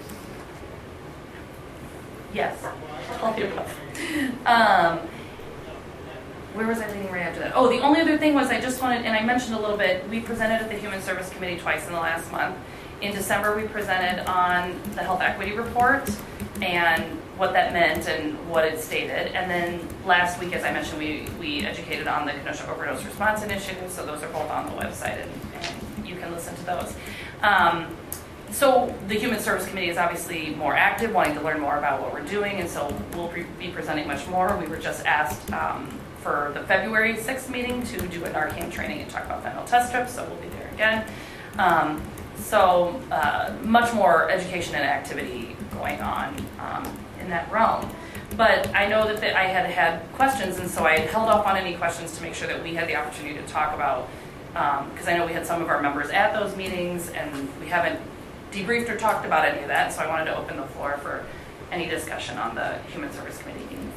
yes. All the above. Um, where was I leading right after that? Oh, the only other thing was I just wanted, and I mentioned a little bit, we presented at the Human Service Committee twice in the last month. In December, we presented on the Health Equity Report and what that meant and what it stated. And then last week, as I mentioned, we, we educated on the Kenosha Overdose Response Initiative, so those are both on the website, and, and you can listen to those. Um, so the Human Service Committee is obviously more active, wanting to learn more about what we're doing, and so we'll be presenting much more. We were just asked um, for the February sixth meeting to do a Narcan training and talk about fentanyl test strips, so we'll be there again. Um, so uh, much more education and activity going on um, in that realm. But I know that the, I had had questions, and so I had held off on any questions to make sure that we had the opportunity to talk about, because um, I know we had some of our members at those meetings, and we haven't debriefed or talked about any of that, so I wanted to open the floor for any discussion on the Human Service Committee meetings.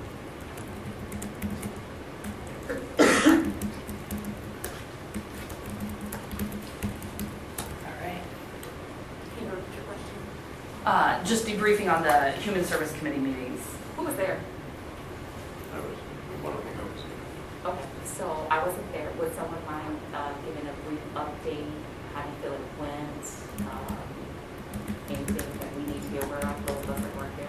All right. Can you repeat your question? Uh, just debriefing on the Human Service Committee meetings. Who was there? I was one of the members. Okay, so I wasn't there. Would someone mind uh, giving a brief update? How do you feel it went? Um, anything that we need to be aware of, those of us that weren't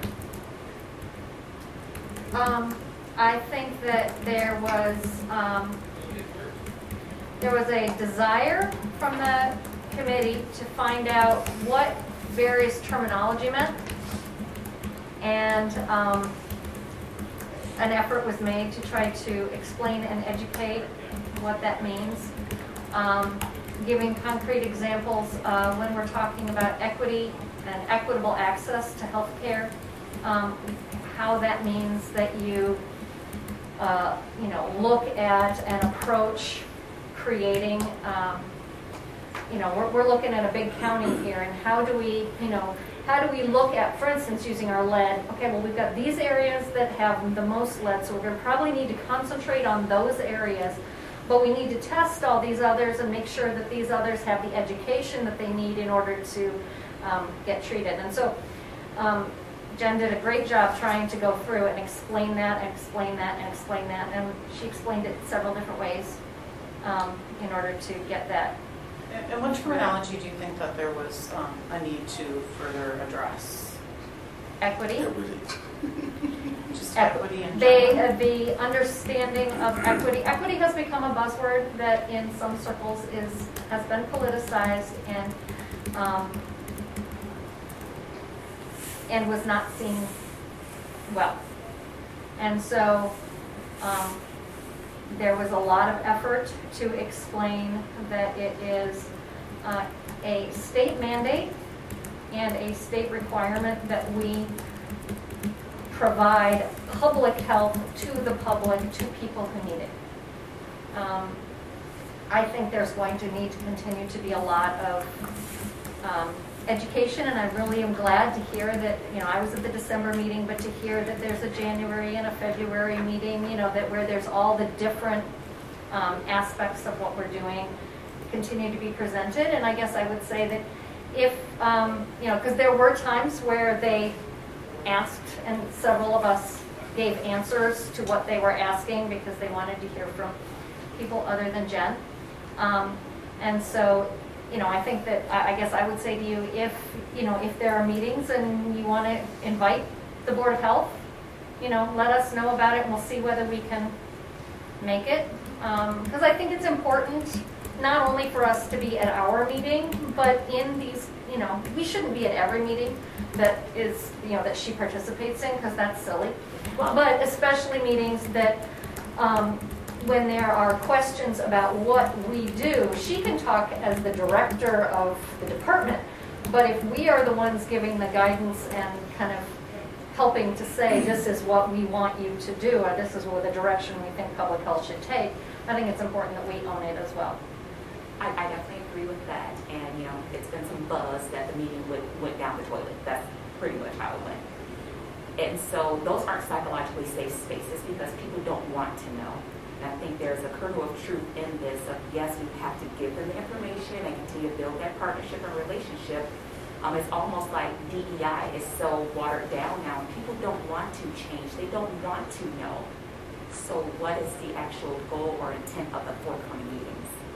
there? Um, I think that there was, um, there was a desire from the committee to find out what various terminology meant. And um, an effort was made to try to explain and educate what that means. Um, giving concrete examples uh, when we're talking about equity and equitable access to health care, um, how that means that you, uh, you know, look at and approach creating, um, you know, we're, we're looking at a big county here, and how do we, you know, how do we look at, for instance, using our lead? Okay, well, we've got these areas that have the most lead, so we're going to probably need to concentrate on those areas, but we need to test all these others and make sure that these others have the education that they need in order to um, get treated. And so um, Jen did a great job trying to go through and explain that and explain that and explain that, and she explained it several different ways um, in order to get that. And and what terminology do you think that there was um, a need to further address? Equity. Just Equi- equity in They, general? uh, the understanding of equity. Equity has become a buzzword that in some circles is has been politicized and um, and was not seen well. And so um, there was a lot of effort to explain that it is uh, a state mandate and a state requirement that we provide public health to the public, to people who need it. Um, I think there's going to need to continue to be a lot of um, education, and I really am glad to hear that, you know, I was at the December meeting, but to hear that there's a January and a February meeting, you know, that where there's all the different um, aspects of what we're doing continue to be presented. And I guess I would say that if, um, you know, because there were times where they asked, and several of us gave answers to what they were asking because they wanted to hear from people other than Jen. Um, and so, you know, I think that, I I guess I would say to you, if, you know, if there are meetings and you want to invite the Board of Health, you know, let us know about it and we'll see whether we can make it. Because um, I think it's important not only for us to be at our meeting, but in these, you know, we shouldn't be at every meeting that is, you know, that she participates in, because that's silly. But especially meetings that, um, when there are questions about what we do, she can talk as the director of the department, but if we are the ones giving the guidance and kind of helping to say, this is what we want you to do, or this is what the direction we think public health should take, I think it's important that we own it as well. I, I definitely agree with that. And, you know, it's been some buzz that the meeting went, went down the toilet. That's pretty much how it went. And so those aren't psychologically safe spaces because people don't want to know. And I think there's a kernel of truth in this of, yes, we have to give them the information and continue to build that partnership and relationship. Um, it's almost like D E I is so watered down now. People don't want to change. They don't want to know. So what is the actual goal or intent of the forthcoming meetings?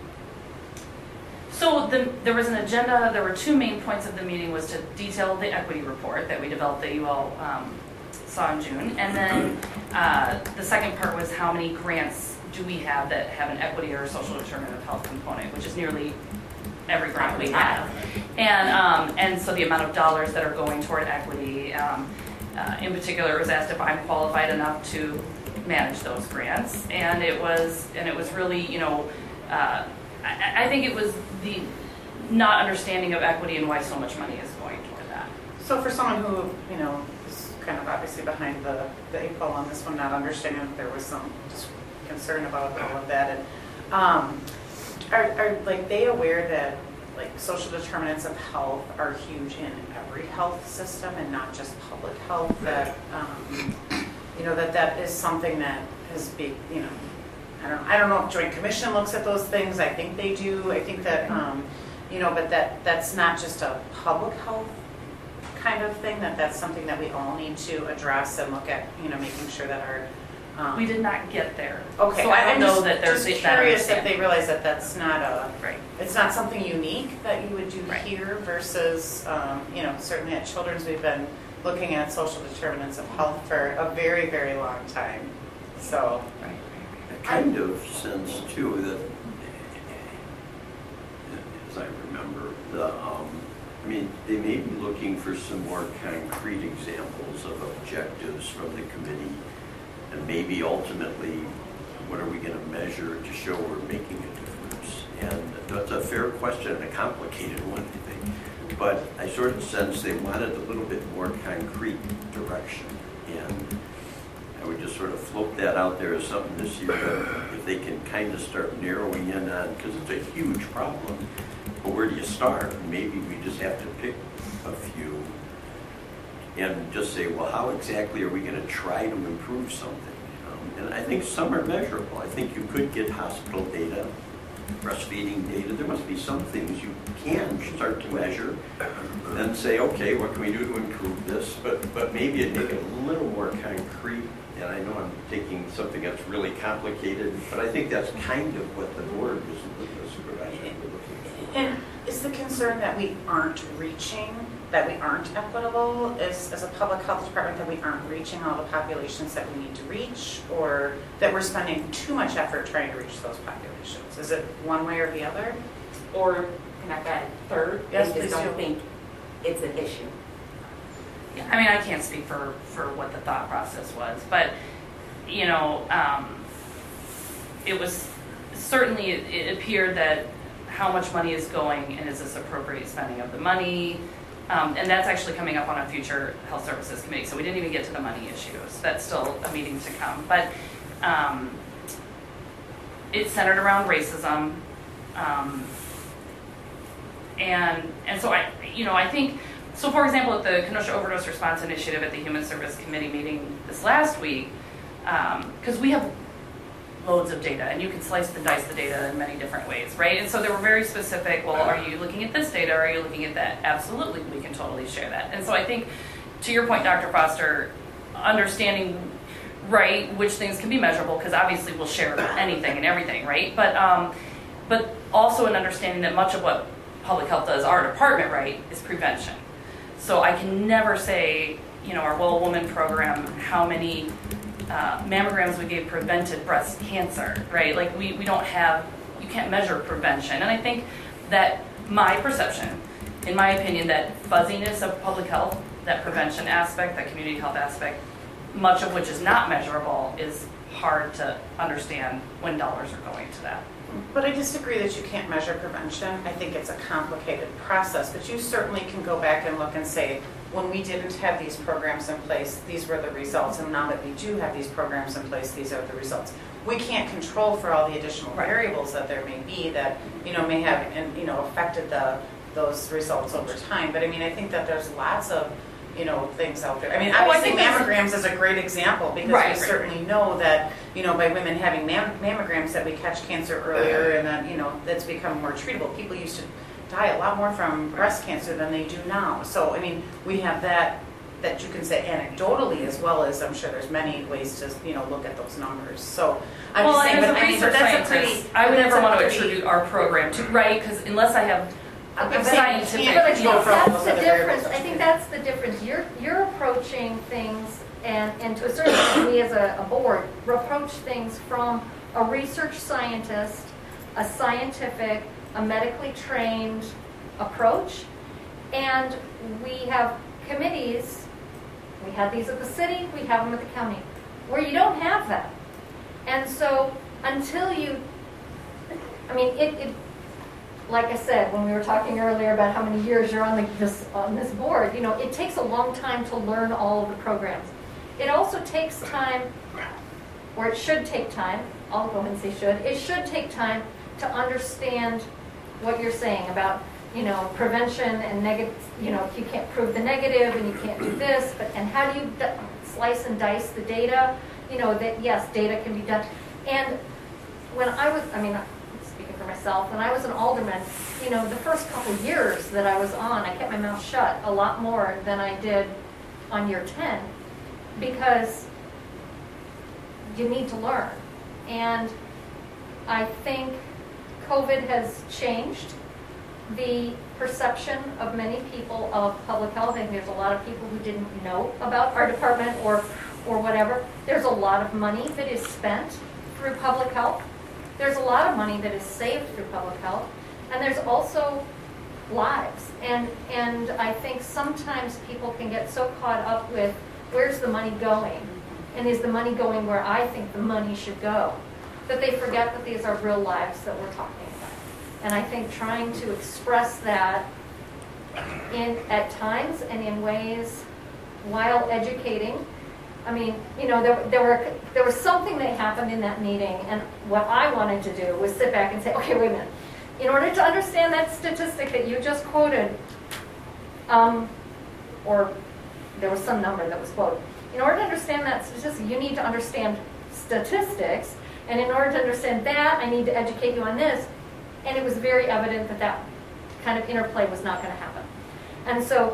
So the, there was an agenda, there were two main points of the meeting, was to detail the equity report that we developed that you all um, saw in June. And then uh, the second part was how many grants do we have that have an equity or social determinant of health component, which is nearly every grant we have. And, um, and so the amount of dollars that are going toward equity. Um, uh, in particular, it was asked if I'm qualified enough to manage those grants, and it was and it was really, you know, uh, I, I think it was the not understanding of equity and why so much money is going toward that. So for someone who, you know, is kind of obviously behind the, the eight ball on this one, not understanding that there was some just concern about all of that, and um, are, are like they aware that like social determinants of health are huge in every health system and not just public health, that um, you know, that that is something that has been, you know, I don't I don't know if Joint Commission looks at those things. I think they do. I think that um, you know, but that that's not just a public health kind of thing, that that's something that we all need to address and look at, you know, making sure that our um, We did not get there. okay, So I don't I'm know just, that there's just that curious if understanding. they realize that that's not a Right. it's not something unique that you would do Right. here versus um, you know, certainly at Children's we've been looking at social determinants of health for a very very long time. So Right. I kind of sense too that, as I remember, the, um, I mean, they may be looking for some more concrete examples of objectives from the committee, and maybe ultimately, what are we going to measure to show we're making a difference? And that's a fair question and a complicated one, I think. But I sort of sense they wanted a little bit more concrete direction, and I would just sort of float that out there as something this year, that if they can kind of start narrowing in on, because it's a huge problem, but where do you start? Maybe we just have to pick a few and just say, well, how exactly are we going to try to improve something? Um, and I think some are measurable. I think you could get hospital data, breastfeeding data. There must be some things you can start to measure and then say, okay, what can we do to improve this? But but maybe make it a little more concrete. And I know I'm taking something that's really complicated, but I think that's kind of what the board was, the supervisor were looking for. and is the concern that we aren't reaching, that we aren't equitable as, as a public health department, that we aren't reaching all the populations that we need to reach, or that we're spending too much effort trying to reach those populations? Is it one way or the other? Or can I add a third? Yes, I please just don't do. think it's an issue. Yeah, I mean, I can't speak for, for what the thought process was, but, you know, um, it was, certainly it, it appeared that how much money is going and is this appropriate spending of the money? Um, and that's actually coming up on a future health services committee, so we didn't even get to the money issues. That's still a meeting to come. But um, it's centered around racism. Um, and, and so I, you know, I think, so for example, at the Kenosha Overdose Response Initiative at the Human Service Committee meeting this last week, because um, we have loads of data, and you can slice and dice the data in many different ways, right? And so they were very specific, well, are you looking at this data, or are you looking at that? Absolutely, we can totally share that. And so I think, to your point, Doctor Foster, understanding, right, which things can be measurable, because obviously we'll share anything and everything, right? But, um, but also an understanding that much of what public health does, our department, right, is prevention. So I can never say, you know, our Well Woman program, how many uh, mammograms we gave prevented breast cancer, right? Like we, we don't have, you can't measure prevention. And I think that my perception, in my opinion, that fuzziness of public health, that prevention aspect, that community health aspect, much of which is not measurable, is hard to understand when dollars are going to that. But I disagree that you can't measure prevention. I think it's a complicated process, but you certainly can go back and look and say, when we didn't have these programs in place, these were the results, and now that we do have these programs in place, these are the results. We can't control for all the additional Right. variables that there may be that, you know, may have, and you know, affected the those results over time. But I mean, I think that there's lots of, you know, things out there. I mean, Oh, I obviously think that's- mammograms is a great example, because Right, we right. certainly know that, you know, by women having mam- mammograms that we catch cancer earlier, and that, you know, that's become more treatable. People used to die a lot more from breast cancer than they do now. So, I mean, we have that, that you can say anecdotally, as well as I'm sure there's many ways to, you know, look at those numbers. So, I'm well, just saying, and as but a I mean, but research that's a scientist, pretty, I would but never that's a want to pretty- attribute our program to, right? Because unless I have I'm a saying you scientific, can't But control for all that's those the other difference, variables. I think that's the difference. You're, you're approaching things, and, and to a certain extent, we as a, a board, approach things from a research scientist, a scientific, a medically trained approach. And we have committees, we have these at the city, we have them at the county. where you don't have that. And so until you, I mean, it, it like I said, when we were talking earlier about how many years you're on the, this on this board, you know, it takes a long time to learn all of the programs. It also takes time, or it should take time, I'll go ahead and say should, it should take time to understand what you're saying about, you know, prevention and negative, you know, you can't prove the negative and you can't do this, but, and how do you d- slice and dice the data? You know, that yes, data can be done. And when I was, I mean, speaking for myself, when I was an alderman, you know, the first couple years that I was on, I kept my mouth shut a lot more than I did on year ten, because you need to learn. And I think COVID has changed the perception of many people of public health. I think there's a lot of people who didn't know about our department or or whatever. There's a lot of money that is spent through public health. There's a lot of money that is saved through public health. And there's also lives. And and I think sometimes people can get so caught up with where's the money going? And is the money going where I think the money should go? That they forget that these are real lives that we're talking about. And I think trying to express that in at times and in ways while educating. I mean, you know, there, there were there was something that happened in that meeting, and what I wanted to do was sit back and say, okay, wait a minute. In order to understand that statistic that you just quoted, um, or there was some number that was quoted, in order to understand that statistic, you need to understand statistics, and in order to understand that, I need to educate you on this. And it was very evident that that kind of interplay was not going to happen. And so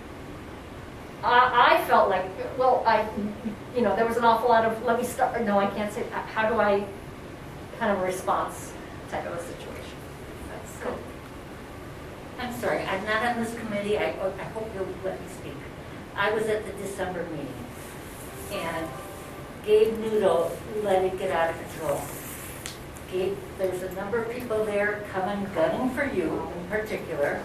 I, I felt like, well, I, you know, there was an awful lot of, let me start, no, I can't say, how do I, kind of a response type of a situation. That's good. I'm sorry, I'm not on this committee. I, I hope you'll let me speak. I was at the December meeting, and Gabe Nudo let it get out of control. Gabe, there's a number of people there coming, gunning for you in particular,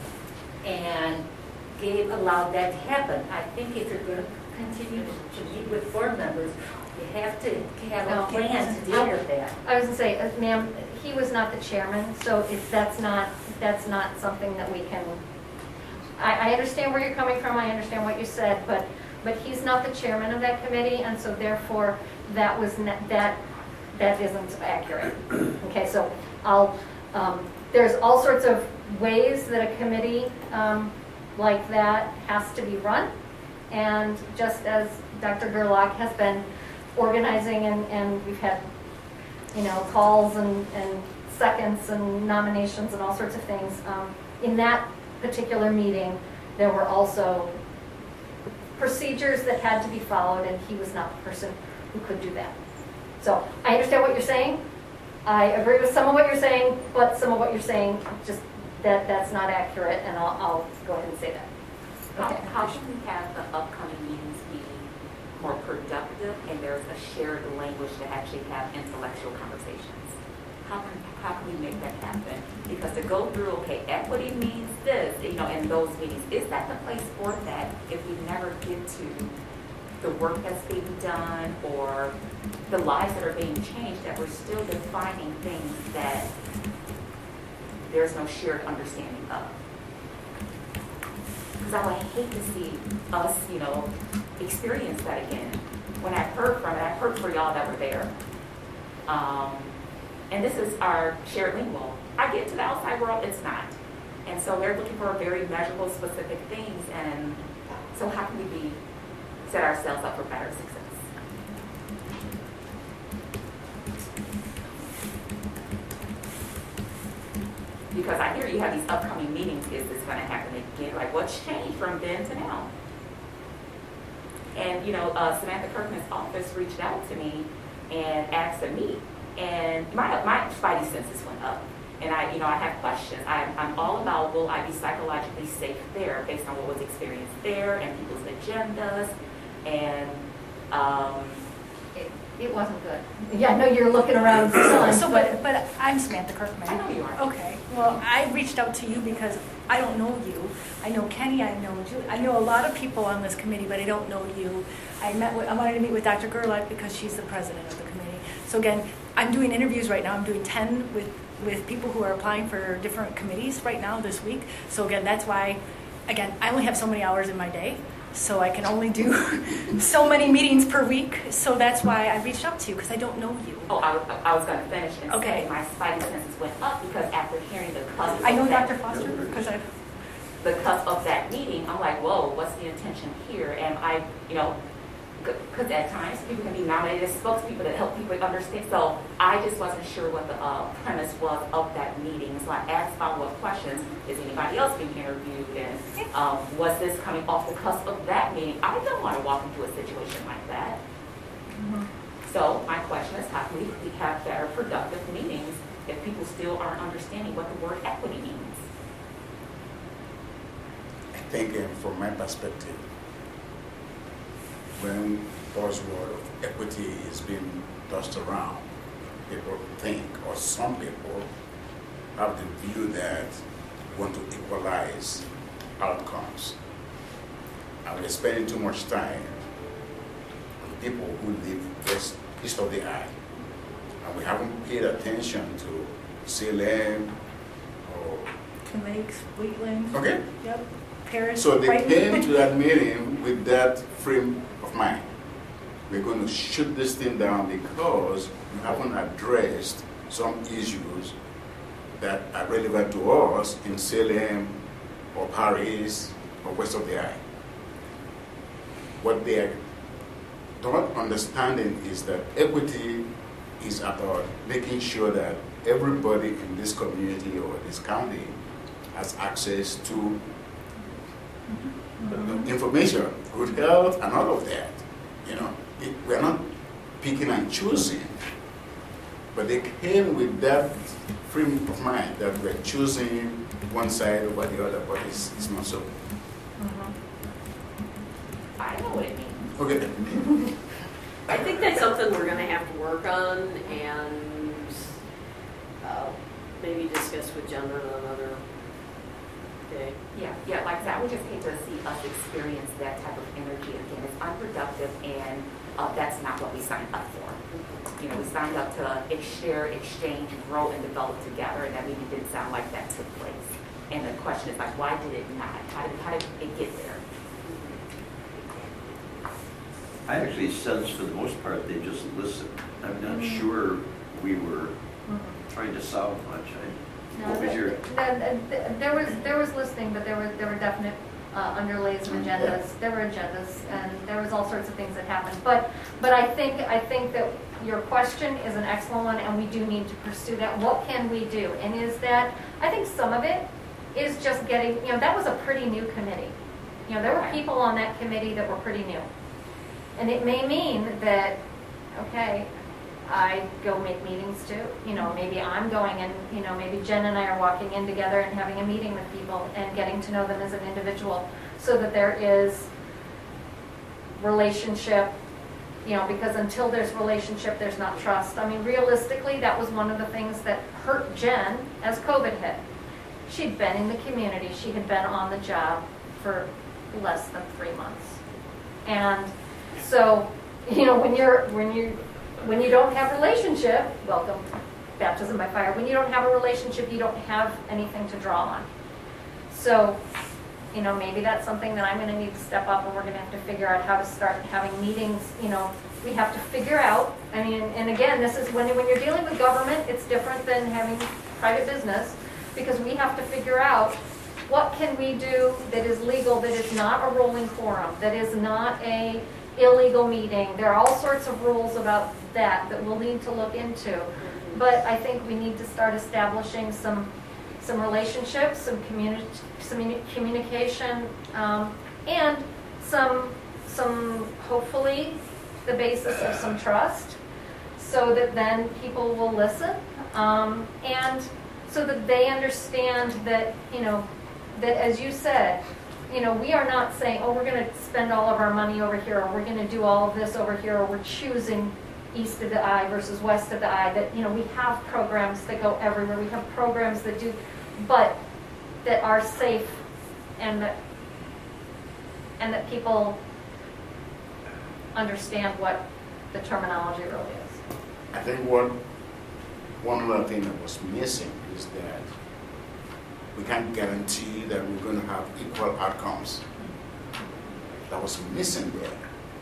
and Gabe allowed that to happen. I think if you're going to continue to meet with board members, you have to have a No. plan to deal with that. I was going to say, uh, ma'am, he was not the chairman, so if that's not that's not something that we can. I, I understand where you're coming from. I understand what you said, but but he's not the chairman of that committee, and so therefore that was ne- that that isn't accurate. Okay, so I'll. Um, there's all sorts of ways that a committee um, like that has to be run, and just as Doctor Gerlach has been organizing, and, and we've had, you know, calls and, and seconds and nominations and all sorts of things. Um, in that particular meeting, there were also procedures that had to be followed, and he was not the person who could do that. So I understand what you're saying. I agree with some of what you're saying, but some of what you're saying, just that that's not accurate, and I'll, I'll go ahead and say that. Okay. How, how can we have the upcoming meetings be more productive and there's a shared language to actually have intellectual conversations? How can, how can we make that happen? Because to go through, okay, equity means this, you know, in those meetings, is that the place for that if we never get to the work that's being done or the lives that are being changed, that we're still defining things that there's no shared understanding of? Because I would hate to see us, you know, experience that again. When I heard from it, I heard for y'all that were there. Um, and this is our shared lingual. I get to the outside world, it's not. And so they're looking for very measurable, specific things. And so how can we be set ourselves up for better success? Because I hear you have these upcoming meetings. Is this going to happen again? Like, what's changed from then to now? And, you know, uh, Samantha Kirkman's office reached out to me and asked to meet. And my my spidey senses went up. And I, you know, I have questions. I'm, I'm all about, will I be psychologically safe there based on what was experienced there and people's agendas? And um, it wasn't good. Yeah, I know you're looking around stunned, So, but, but I'm Samantha Kirkman. I know you are. Okay, well, I reached out to you because I don't know you. I know Kenny, I know Julie, I know a lot of people on this committee, but I don't know you. I met with, I wanted to meet with Doctor Gerlach because she's the president of the committee. So again, I'm doing interviews right now. I'm doing ten with, with people who are applying for different committees right now this week. So again, that's why, again, I only have so many hours in my day. So I can only do so many meetings per week. So that's why I reached out to you, because I don't know you. Oh, I, was- I was going to finish and Okay. say my spidey senses went up because after hearing the cusp I know of that, Doctor Foster because I, the cusp of that meeting, I'm like, whoa, what's the intention here? And I, you know, because at times people can be nominated as spokespeople that help people understand. So I just wasn't sure what the uh, premise was of that meeting. So I asked follow-up questions. Is anybody else being interviewed? And um, was this coming off the cusp of that meeting? I don't want to walk into a situation like that. mm-hmm. So my question is, how can we we have better productive meetings if people still aren't understanding what the word equity means? I think um, from my perspective, when buzzword of equity is being tossed around, people think, or some people have the view that we want to equalize outcomes. And we're spending too much time on people who live just east of the eye. And we haven't paid attention to C L M or... Lakes, Wheatland. Okay. Yep. Paris. So they Brighton. came to that meeting with that frame of mind. We're going to shoot this thing down because we haven't addressed some issues that are relevant to us in Salem or Paris or west of the eye. What they are not understanding is that equity is about making sure that everybody in this community or this county has access to mm-hmm. information, good health, and all of that. You know, it, we're not picking and choosing, but they came with that frame of mind that we're choosing one side over the other, but it's, it's not so. Mm-hmm. I know what it means. Okay. I think that's something we're going to have to work on and uh, maybe discuss with Jen on another day. Yeah, yeah, like I said, I would just hate to see us experience that type of energy again. It's unproductive, and uh, that's not what we signed up for. You know, we signed up to ex- share, exchange, grow, and develop together, and that maybe didn't sound like that took place. And the question is, like, why did it not? How did, how did it get there? I actually sense for the most part they just listened. I'm not Mm-hmm. sure we were Mm-hmm. trying to solve much. I, No, what was the- your? the- the- There was, there was listening, but there were, there were definite uh, underlays of agendas. There were agendas, and there was all sorts of things that happened. But, but I think, I think that your question is an excellent one, and we do need to pursue that. What can we do? And is that, I think some of it is just getting, you know, that was a pretty new committee. You know, there were people on that committee that were pretty new. And it may mean that, okay, I go make meetings too. You know, maybe I'm going and, you know, maybe Jen and I are walking in together and having a meeting with people and getting to know them as an individual so that there is relationship, you know, because until there's relationship, there's not trust. I mean, realistically, that was one of the things that hurt Jen as COVID hit. She'd been in the community. She had been on the job for less than three months. And so, you know, when you're, when you, when you don't have relationship, welcome, baptism by fire. When you don't have a relationship, you don't have anything to draw on. So, you know, maybe that's something that I'm going to need to step up, and we're going to have to figure out how to start having meetings. You know, we have to figure out. I mean, and again, this is when when you're dealing with government, it's different than having private business, because we have to figure out what can we do that is legal, that is not a rolling quorum, that is not a illegal meeting. There are all sorts of rules about that that we'll need to look into. But I think we need to start establishing some some relationships, some communi- some communication, um, and some some hopefully the basis of some trust, so that then people will listen, um, and so that they understand that, you know, that as you said, you know, we are not saying, oh, we're going to spend all of our money over here, or we're going to do all of this over here, or we're choosing east of the I versus west of the I, that, you know, we have programs that go everywhere. We have programs that do, but that are safe and that, and that people understand what the terminology really is. I think what, one other thing that was missing is that we can't guarantee that we're going to have equal outcomes. That was missing there.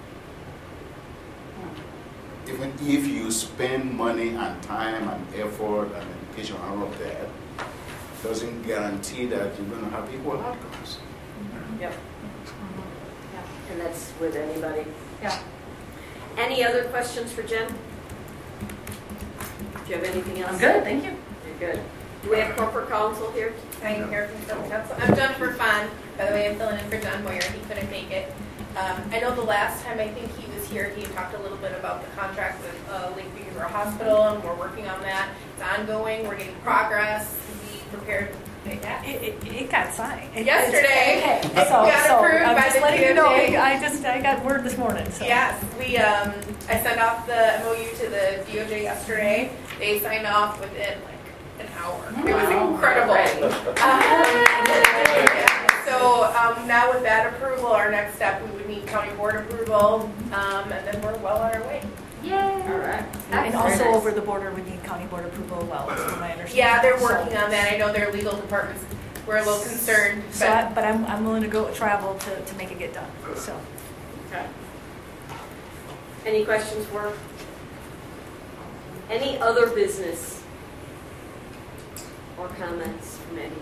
Even if you spend money and time and effort and education and all of that, doesn't guarantee that you're going to have equal outcomes. Yep. And that's with anybody. Yeah. Any other questions for Jen? Do you have anything else? I'm good, thank you. You're good. Do we have corporate counsel here? I'm here from Civil Council. I'm Jennifer Fahn. By the way, I'm filling in for John Moyer. He couldn't make it. Um, I know the last time I think he was here, he talked a little bit about the contract with uh, Lakeview River Hospital, and we're working on that. It's ongoing. We're getting progress. We prepared. Yeah. It, it, it got signed. It, Yesterday, okay. it so, got so approved I'm by just the letting you know. D O J. I just I got word this morning. So. Yes, we. Um, I sent off the M O U to the D O J yesterday. They signed off within like an hour. It was incredible. Um, so um, now with that approval, our next step we would need county board approval, um, and then we're well on our way. Yay! All right. And also Very nice. over the border, we need county board approval as well, is from my understanding. Yeah, they're working so, on that. I know their legal departments were a little concerned. So, but I, but I'm I'm willing to go travel to, to make it get done. So. Okay. Any questions for? Any other business or comments from anyone?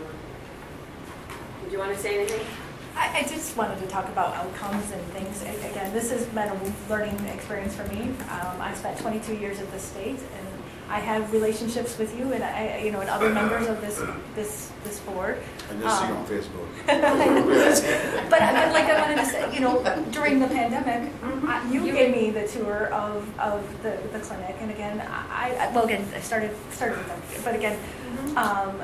Did you want to say anything? I, I just wanted to talk about outcomes and things. A- Again, this has been a learning experience for me. Um, I spent twenty-two years at the state, and I have relationships with you and I, you know, and other members of this this this board. I just see you Um, on Facebook. but, but like I wanted to say, you know, during the pandemic, I, you gave me the tour of, of the, the clinic, and again, I, I well again I started started with them, but again. Um,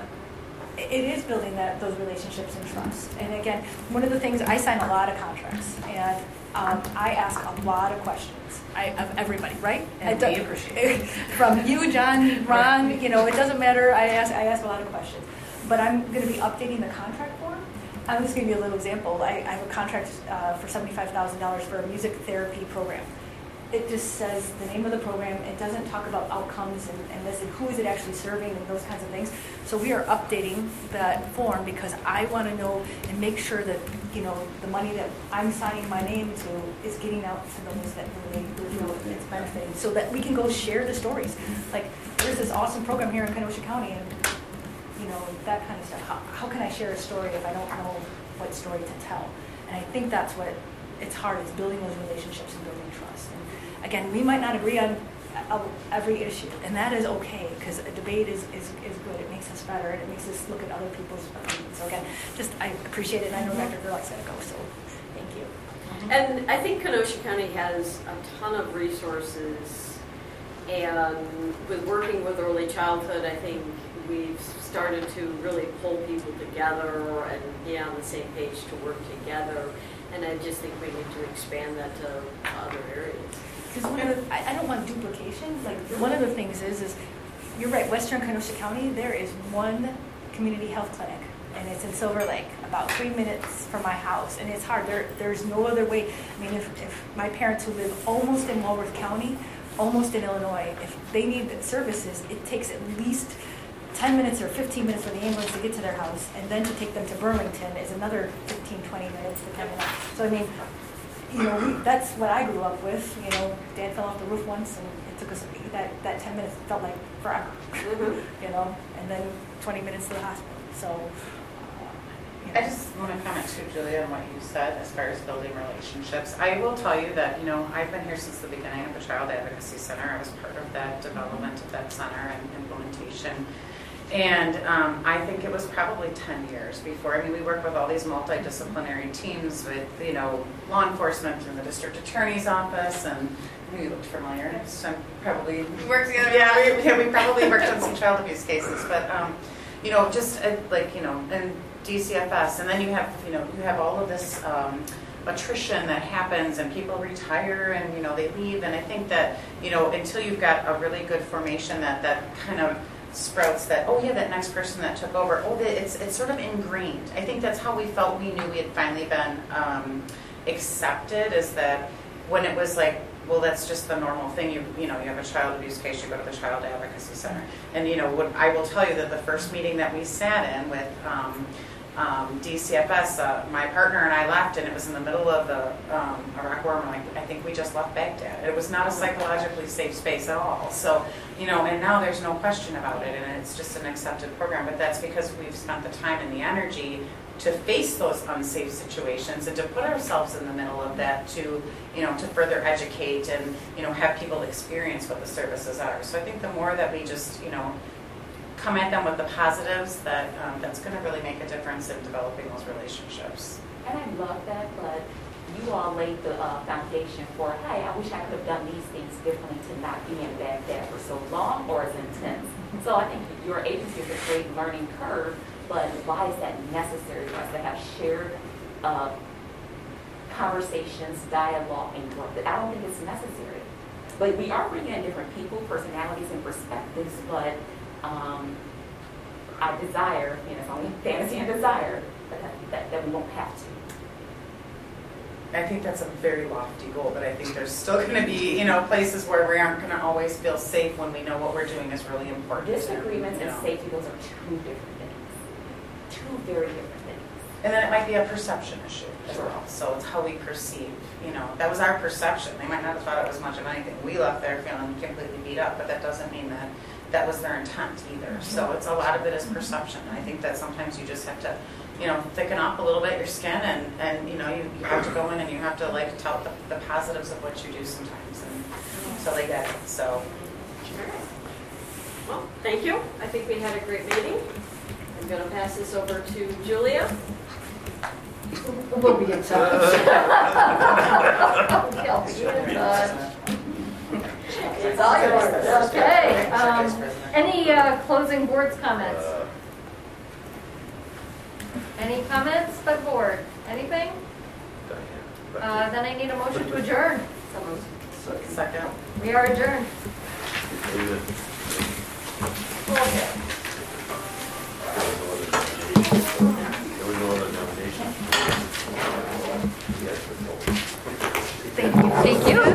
It is building that those relationships and trust. And again, one of the things, I sign a lot of contracts, and um, I ask a lot of questions I, of everybody, right? And I we do- appreciate it. From you, John, Ron, you know, it doesn't matter. I ask, I ask a lot of questions. But I'm going to be updating the contract form. I'm just going to give you a little example. I, I have a contract uh, for seventy-five thousand dollars for a music therapy program. It just says the name of the program. It doesn't talk about outcomes and, and this and who is it actually serving and those kinds of things. So we are updating that form because I want to know and make sure that, you know, the money that I'm signing my name to is getting out to those that really, you know, it's benefiting, so that we can go share the stories. Like, there's this awesome program here in Kenosha County, and you know, that kind of stuff. How, how can I share a story if I don't know what story to tell? And I think that's what it's hard. It's building those relationships and building trust. And again, we might not agree on uh, every issue, and that is okay, because a debate is, is, is good. It makes us better, and it makes us look at other people's opinions. So again, just I appreciate it, and I know Doctor Gerlach's going to go, so thank you. And I think Kenosha County has a ton of resources, and with working with early childhood, I think we've started to really pull people together and be on the same page to work together. And I just think we need to expand that to other areas. Because one of the, I, I don't want duplication. Like, one of the things is, is you're right, Western Kenosha County, there is one community health clinic, and it's in Silver Lake, about three minutes from my house, and it's hard. There, there's no other way. I mean, if, if my parents who live almost in Walworth County, almost in Illinois, if they need services, it takes at least ten minutes or fifteen minutes for the ambulance to get to their house, and then to take them to Burlington is another fifteen, twenty minutes depending on. So I mean, you know, we, that's what I grew up with. You know, Dad fell off the roof once, and it took us that, that ten minutes felt like forever. Mm-hmm. You know, and then twenty minutes to the hospital. So uh, you know. I just want to comment too, Julia, on what you said as far as building relationships. I will tell you that, you know, I've been here since the beginning of the Child Advocacy Center. I was part of that development of that center and implementation. And um, I think it was probably ten years before. I mean, we work with all these multidisciplinary teams with, you know, law enforcement and the district attorney's office, and we looked familiar. And it's um, probably We work together. Yeah, we, yeah, we probably worked on some child abuse cases, but um, you know, just uh, like you know, and D C F S, and then you have, you know, you have all of this um, attrition that happens and people retire and, you know, they leave. And I think that, you know, until you've got a really good formation that, that kind of sprouts that, oh yeah, that next person that took over, oh, it's, it's sort of ingrained. I think that's how we felt we knew we had finally been um, accepted, is that when it was like, well, that's just the normal thing. You you know, you have a child abuse case, you go to the Child Advocacy Center. And, you know, what I will tell you that the first meeting that we sat in with um, um, D C F S, uh, my partner and I left, and it was in the middle of the um, Iraq War. Like, I think we just left Baghdad. It was not a psychologically safe space at all. So, you know, and now there's no question about it, and it's just an accepted program. But that's because we've spent the time and the energy to face those unsafe situations and to put ourselves in the middle of that, to, you know, to further educate and, you know, have people experience what the services are. So I think the more that we just, you know, come at them with the positives, that um, that's going to really make a difference in developing those relationships. And I love that, but you all laid the uh, foundation for, hey, I wish I could have done these things differently to not be in Baghdad for so long or as intense. So I think your agency is a great learning curve. But why is that necessary for us to have shared uh, conversations, dialogue, and growth? I don't think it's necessary. But we are bringing in different people, personalities, and perspectives. But um, I desire, you know, it's only fantasy and desire, but that, that, that we won't have to. I think that's a very lofty goal, but I think there's still going to be, you know, places where we aren't going to always feel safe when we know what we're doing is really important. Disagreements and, and know. safety, those are two different things. Two very different things. And then it might be a perception issue as well. So it's how we perceive, you know, that was our perception. They might not have thought it was much of anything. We left there feeling completely beat up, but that doesn't mean that that was their intent either. Mm-hmm. So it's a lot of it is perception. And I think that sometimes you just have to, you know, thicken up a little bit your skin, and, and you know, you, you have to go in and you have to like tell the, the positives of what you do sometimes. And so they get it. So. Well, thank you. I think we had a great meeting. I'm going to pass this over to Julia. We'll be in touch. It's all yours. Okay. Um, any uh, closing board's comments? Any comments by board? Anything? Uh, then I need a motion to adjourn. Second. We are adjourned. Thank you. Thank you.